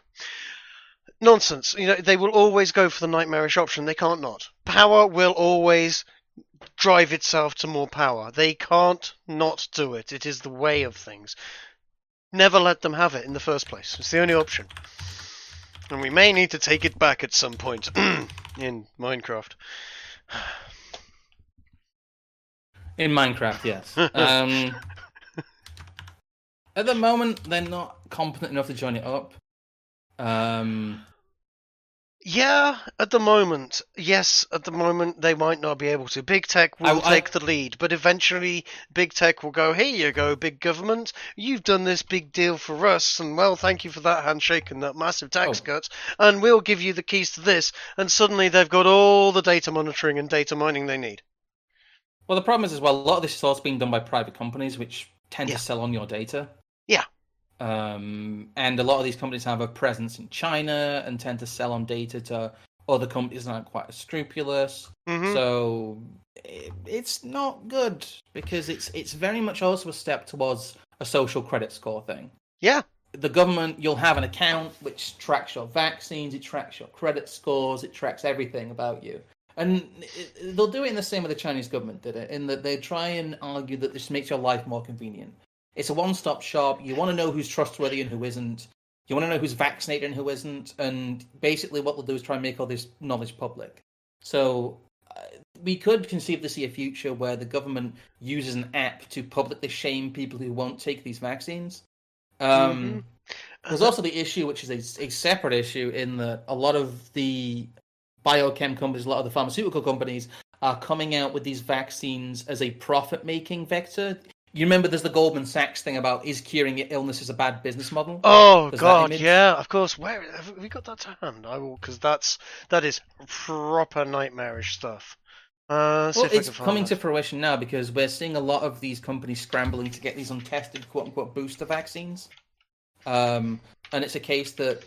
Nonsense. You know, they will always go for the nightmarish option, they can't not. Power will always drive itself to more power. They can't not do it. It is the way of things. Never let them have it in the first place. It's the only option. And we may need to take it back at some point in Minecraft. In Minecraft, yes. um, at the moment, they're not competent enough to join it up. Um, yeah, at the moment. Yes, at the moment, they might not be able to. Big Tech will I, take I, the lead, but eventually Big Tech will go, here you go, big government. You've done this big deal for us, and well, thank you for that handshake and that massive tax oh. cut, and we'll give you the keys to this. And suddenly they've got all the data monitoring and data mining they need. Well, the problem is as well, a lot of this is also being done by private companies, which tend yeah. to sell on your data. Yeah. Um, and a lot of these companies have a presence in China and tend to sell on data to other companies that aren't quite as scrupulous. Mm-hmm. So it, it's not good because it's it's very much also a step towards a social credit score thing. Yeah. The government, you'll have an account which tracks your vaccines, it tracks your credit scores, it tracks everything about you. And it, they'll do it in the same way the Chinese government did it, in that they try and argue that this makes your life more convenient. It's a one-stop shop. You want to know who's trustworthy and who isn't. You want to know who's vaccinated and who isn't. And basically what they'll do is try and make all this knowledge public. So uh, we could conceive to see a future where the government uses an app to publicly shame people who won't take these vaccines. Um, mm-hmm. There's also the issue, which is a, a separate issue, in that a lot of the biochem companies, a lot of the pharmaceutical companies are coming out with these vaccines as a profit-making vector. You remember there's the Goldman Sachs thing about is curing illness is a bad business model? Oh, there's God, yeah, of course. Where have we got that to hand? I will, because that's that is proper nightmarish stuff. Uh, well, it's coming that. to fruition now because we're seeing a lot of these companies scrambling to get these untested quote-unquote booster vaccines. Um, and it's a case that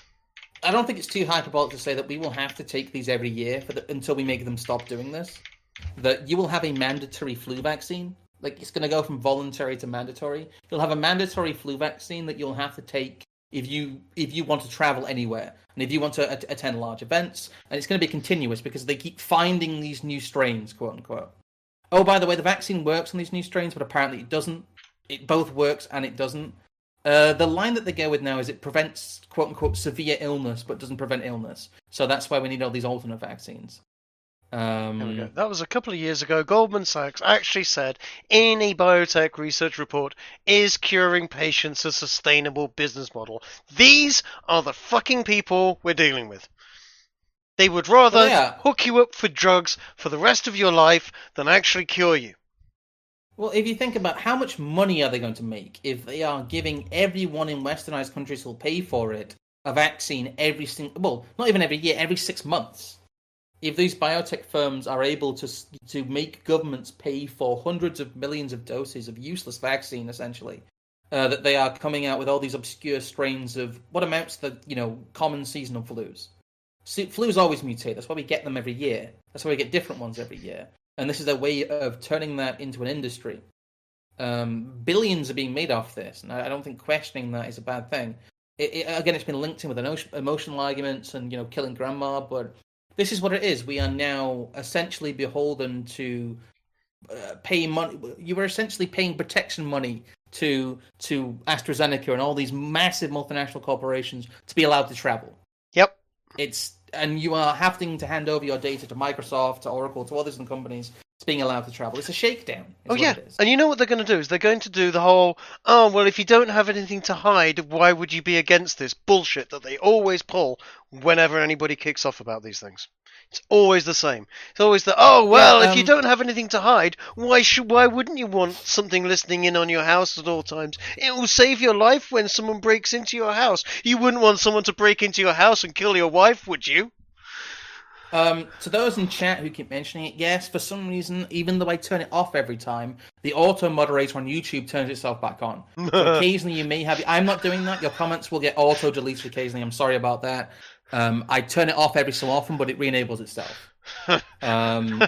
I don't think it's too hyperbolic to say that we will have to take these every year for the, until we make them stop doing this. That you will have a mandatory flu vaccine. Like, it's going to go from voluntary to mandatory. You'll have a mandatory flu vaccine that you'll have to take if you if you want to travel anywhere and if you want to a- attend large events. And it's going to be continuous because they keep finding these new strains, quote unquote. Oh, by the way, the vaccine works on these new strains, but apparently it doesn't. It both works and it doesn't. Uh, the line that they go with now is it prevents, quote unquote, severe illness, but doesn't prevent illness. So that's why we need all these alternate vaccines. Um, there we go. That was a couple of years ago. Goldman Sachs actually said in a biotech research report, is curing patients a sustainable business model? These are the fucking people we're dealing with. They would rather well, yeah. hook you up for drugs for the rest of your life than actually cure you. Well, if you think about how much money are they going to make if they are giving everyone in westernized countries who'll pay for it a vaccine every single, well, not even every year, every six months. If these biotech firms are able to to make governments pay for hundreds of millions of doses of useless vaccine, essentially, uh, that they are coming out with all these obscure strains of what amounts to, you know, common seasonal flus. See, flus always mutate. That's why we get them every year. That's why we get different ones every year. And this is a way of turning that into an industry. Um, billions are being made off this, and I, I don't think questioning that is a bad thing. It, it, again, it's been linked in with emotional arguments and, you know, killing grandma, but this is what it is. We are now essentially beholden to uh, pay money. You were essentially paying protection money to to AstraZeneca and all these massive multinational corporations to be allowed to travel. Yep. It's and you are having to hand over your data to Microsoft, to Oracle, to all these companies. It's being allowed to travel. It's a shakedown. Oh, yeah. And you know what they're going to do? Is they're going to do the whole, oh, well, if you don't have anything to hide, why would you be against this bullshit that they always pull whenever anybody kicks off about these things? It's always the same. It's always the, oh, well, yeah, um, if you don't have anything to hide, why should, why wouldn't you want something listening in on your house at all times? It will save your life when someone breaks into your house. You wouldn't want someone to break into your house and kill your wife, would you? Um, to those in chat who keep mentioning it, yes, for some reason, even though I turn it off every time, the auto-moderator on YouTube turns itself back on. So occasionally you may have... I'm not doing that. Your comments will get auto-deleted occasionally. I'm sorry about that. Um, I turn it off every so often, but it re-enables itself. Um,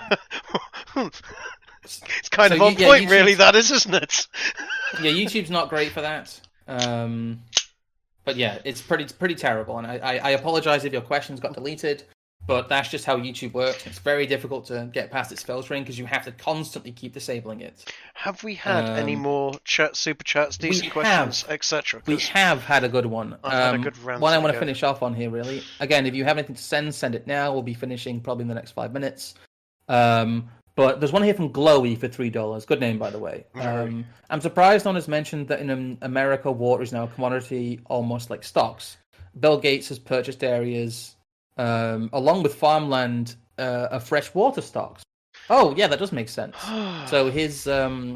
it's kind so, of on yeah, point, really, that is, isn't it? Yeah, YouTube's not great for that. Um, but yeah, it's pretty pretty terrible, and I, I, I apologize if your questions got deleted. But that's just how YouTube works. It's very difficult to get past its filtering because you have to constantly keep disabling it. Have we had um, any more chat, super chats, decent questions, et cetera? We have had a good one. I've um, had a good rant one I want to finish off on here, really. Again, if you have anything to send, send it now. We'll be finishing probably in the next five minutes. Um, but there's one here from Glowy for three dollars. Good name, by the way. Um, I'm surprised no one has mentioned that in America, water is now a commodity almost like stocks. Bill Gates has purchased areas... Um, along with farmland, uh, of freshwater stocks. Oh, yeah, that does make sense. So his um,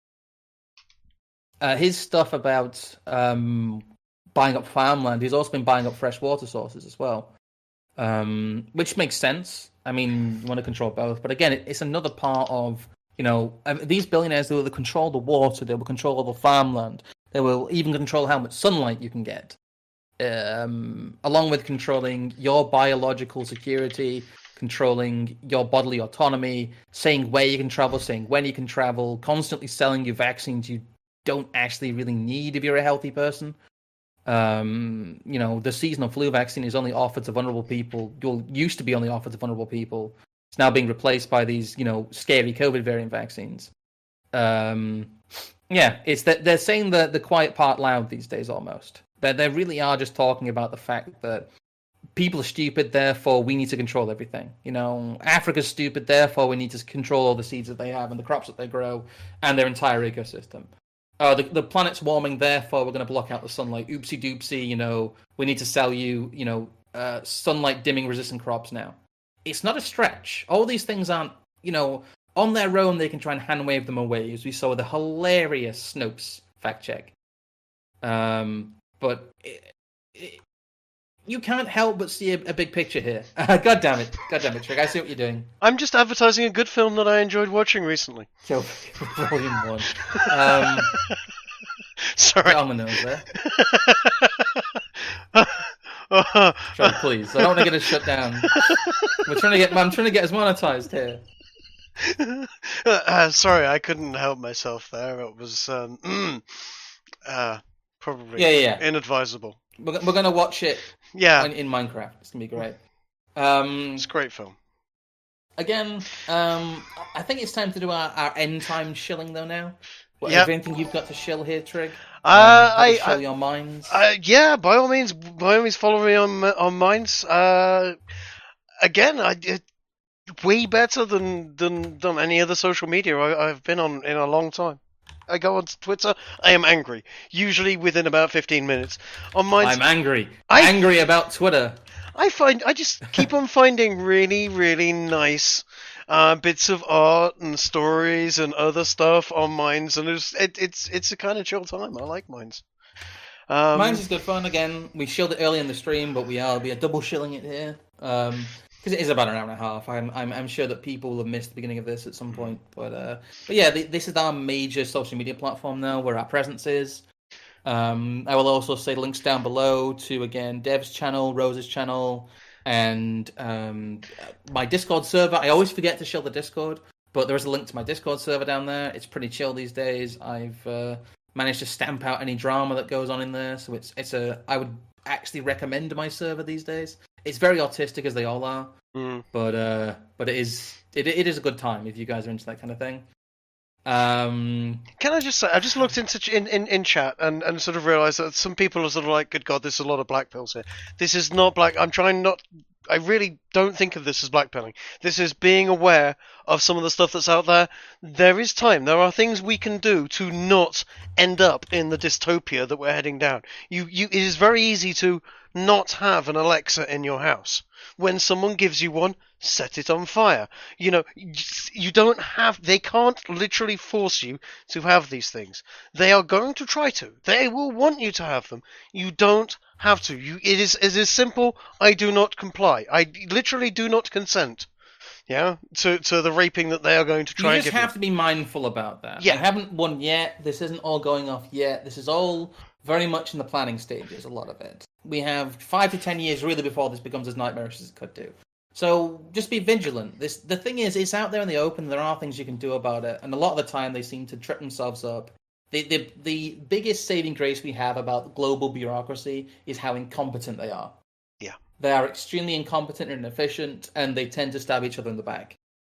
uh, his stuff about um, buying up farmland, he's also been buying up freshwater sources as well, um, which makes sense. I mean, you want to control both, but again, it, it's another part of, you know, I mean, these billionaires, they will control the water, they will control all the farmland, they will even control how much sunlight you can get. Um, along with controlling your biological security, controlling your bodily autonomy, saying where you can travel, saying when you can travel, constantly selling you vaccines you don't actually really need if you're a healthy person. Um, you know, the seasonal flu vaccine is only offered to vulnerable people. Well, used to be only offered to vulnerable people. It's now being replaced by these, you know, scary COVID variant vaccines. Um, Yeah, it's that they're saying the the quiet part loud these days almost. They they really are just talking about the fact that people are stupid, therefore we need to control everything. You know, Africa's stupid, therefore we need to control all the seeds that they have and the crops that they grow and their entire ecosystem. Oh, the the planet's warming, therefore we're going to block out the sunlight. Oopsie doopsie, you know, we need to sell you, you know, uh, sunlight dimming resistant crops now. It's not a stretch. All these things aren't, you know, on their own they can try and hand wave them away, as we saw with the hilarious Snopes fact check. Um, but it, it, you can't help but see a, a big picture here. God damn it. God damn it, Trig. I see what you're doing. I'm just advertising a good film that I enjoyed watching recently. Kill Volume one. Um, Sorry. on the nose there. Trig, please. I don't want to get us shut down. We're trying to get, I'm trying to get us monetized here. Uh, sorry, I couldn't help myself there. It was um, mm, uh, probably yeah, yeah. inadvisable. We're, we're going to watch it yeah. in, in Minecraft. It's going to be great. Um, it's a great film. Again, um, I think it's time to do our, our end time shilling, though, now. What, yep. Is there anything you've got to shill here, Trig? Uh, um, I, shill I, your minds? Uh, yeah, by all means, by all means, follow me on on Minds. Uh, again, I it, way better than, than than any other social media I, I've been on in a long time. I go on Twitter. I am angry, usually within about fifteen minutes. On Minds, I'm angry. I, angry about Twitter. I find I just keep on finding really, really nice uh, bits of art and stories and other stuff on Minds, and it's it, it's it's a kind of chill time. I like Minds. Um, Minds is good fun. Again, we shilled it early in the stream, but we are we are double shilling it here because um, it is about an hour and a half. I'm I'm I'm sure that people will have missed the beginning of this at some point, but uh, but yeah, the, this is our major social media platform now, where our presence is. Um, I will also say links down below to, again, Dev's channel, Rose's channel, and um, my Discord server. I always forget to shill the Discord, but there is a link to my Discord server down there. It's pretty chill these days. I've uh, managed to stamp out any drama that goes on in there, so it's it's a. I would actually recommend my server these days. It's very autistic, as they all are, mm. but uh, but it is it it is a good time if you guys are into that kind of thing. Um, Can I just say, I just looked into ch- in, in, in chat and, and sort of realised that some people are sort of like, good God, there's a lot of black pills here. This is not black. I'm trying not. I really don't think of this as blackpilling. This is being aware of some of the stuff that's out there. There is time. There are things we can do to not end up in the dystopia that we're heading down. You, you. It is very easy to not have an Alexa in your house. When someone gives you one, set it on fire. You know, you don't have, they can't literally force you to have these things. They are going to try to. They will want you to have them. You don't have to. You, it is, it is simple. I do not comply. I literally do not consent. Yeah, to to the raping that they are going to try. You just and give have you. to be mindful about that. Yeah, I haven't won yet. This isn't all going off yet. This is all very much in the planning stages. A lot of it. We have five to ten years really before this becomes as nightmarish as it could do. So just be vigilant. This the thing is, it's out there in the open. There are things you can do about it, and a lot of the time they seem to trip themselves up. The the the biggest saving grace we have about global bureaucracy is how incompetent they are. Yeah. They are extremely incompetent and inefficient, and they tend to stab each other in the back.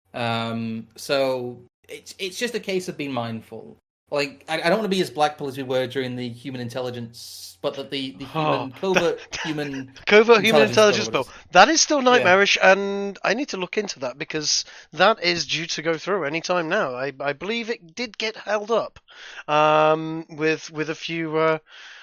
Um, so it's it's just a case of being mindful. Like, I, I don't want to be as blackpill as we were during the human intelligence, but that the, the human, oh, covert that, human... Covert human intelligence bill. That is still nightmarish, yeah. And I need to look into that, because that is due to go through any time now. I, I believe it did get held up um, with with a few... Uh,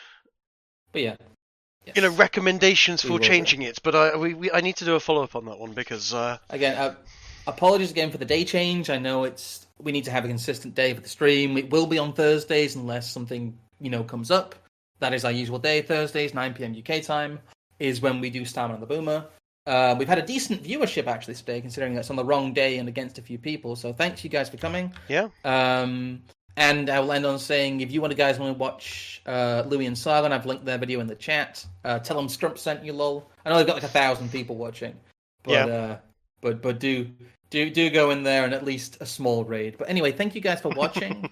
but yeah. Yes. You know, recommendations we for changing do. it, but I we, we I need to do a follow up on that one because uh... again, uh, apologies again for the day change. I know it's we need to have a consistent day for the stream. It will be on Thursdays unless something you know comes up. That is our usual day. Thursdays, nine p.m. U K time is when we do Stamina on the Boomer. Uh, we've had a decent viewership actually today, considering that's on the wrong day and against a few people. So thanks you guys for coming. Yeah. Um, And I will end on saying, if you want to guys want to watch uh, Louis and Silent, I've linked their video in the chat. Uh, tell them Scrump sent you, lol. I know they've got like a thousand people watching, but yeah. uh, but but do do do go in there and at least a small raid. But anyway, thank you guys for watching.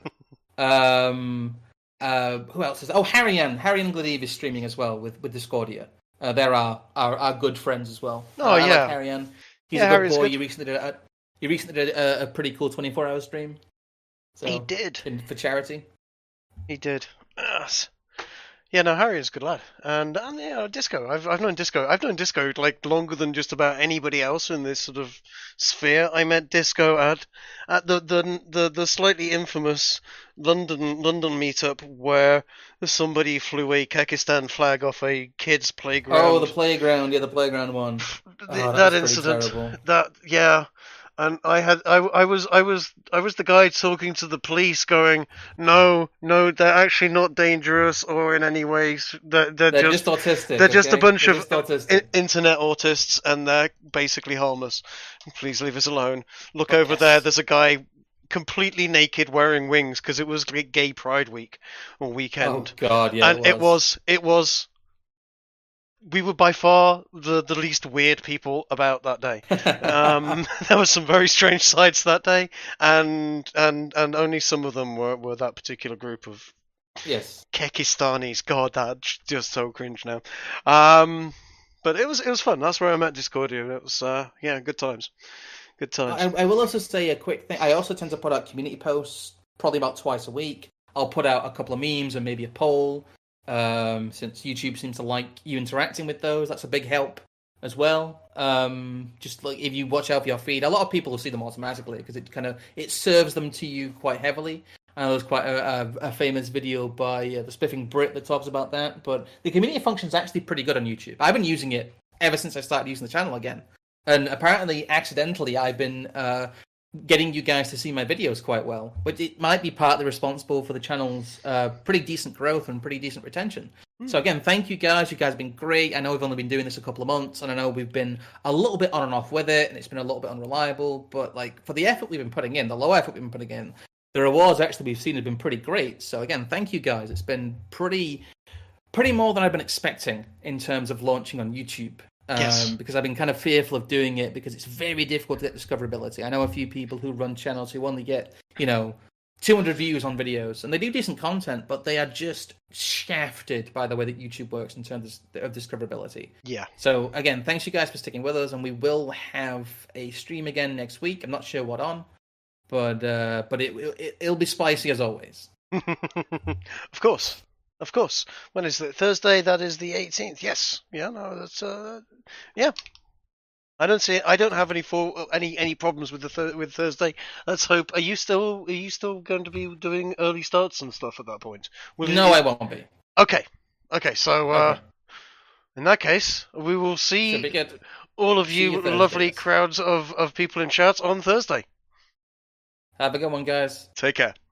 um, uh, who else is? Oh, Harryan, Harryan Gladiv is streaming as well with with Discordia. Uh, they're our, our our good friends as well. Oh uh, yeah, I like Harryan. He's yeah, a good Harry's boy. good. You recently did a you recently did a, a pretty cool twenty-four hour stream. So, he did in, for charity. He did. Yes. Yeah, no, Harry is a good lad, and and yeah, Disco. I've I've known Disco. I've known Disco like longer than just about anybody else in this sort of sphere. I met Disco at at the the the, the slightly infamous London London meetup where somebody flew a Kyrgyzstan flag off a kid's playground. Oh, the playground, yeah, the playground one. The, Oh, that, that was incident. pretty terrible. That yeah. And I had I, I was I was I was the guy talking to the police, going, no, no, they're actually not dangerous or in any ways. They're, they're, They're just, just autistic. they're just a okay? bunch They're of just I- autistic. internet autists, and they're basically harmless. Please leave us alone. Look But over yes. there. There's a guy completely naked wearing wings because it was Gay Pride Week or Oh weekend, God, yeah, and it was it was. We were by far the, the least weird people about that day. Um, there were some very strange sights that day, and and and only some of them were, were that particular group of yes. Kyrgyzstanis. God, that's just so cringe now. Um, but it was it was fun. That's where I met Discordia, and it was uh, yeah, good times, good times. I, I will also say a quick thing. I also tend to put out community posts probably about twice a week. I'll put out a couple of memes and maybe a poll. Um, since YouTube seems to like you interacting with those, that's a big help as well. Um, just like if you watch out for your feed, a lot of people will see them automatically because it kind of it serves them to you quite heavily. I know there's quite a, a, a famous video by uh, the Spiffing Brit that talks about that. But the community function is actually pretty good on YouTube. I've been using it ever since I started using the channel again, and apparently accidentally I've been uh, getting you guys to see my videos quite well, but it might be partly responsible for the channel's uh, pretty decent growth and pretty decent retention. Mm. So again, thank you guys. You guys have been great. I know we've only been doing this a couple of months, and I know we've been a little bit on and off with it, and it's been a little bit unreliable, but like for the effort we've been putting in, the low effort we've been putting in, the rewards actually we've seen have been pretty great. So again, thank you guys. It's been pretty, pretty more than I've been expecting in terms of launching on YouTube. Um, Yes. Because I've been kind of fearful of doing it because it's very difficult to get discoverability. I know a few people who run channels who only get, you know, two hundred views on videos, and they do decent content, but they are just shafted by the way that YouTube works in terms of discoverability. Yeah. So again, thanks you guys for sticking with us, and we will have a stream again next week. I'm not sure what on, but uh, but it, it it'll be spicy as always. Of course. Of course. When is it? Thursday? That is the eighteenth. Yes. Yeah. No. That's. Uh, yeah. I don't see. I don't have any for any any problems with the th- with Thursday. Let's hope. Are you still? Are you still going to be doing early starts and stuff at that point? Will no, you... I won't be. Okay. Okay. So. Uh, okay. In that case, we will see all of you, you lovely crowds of, of people in chat on Thursday. Have a good one, guys. Take care.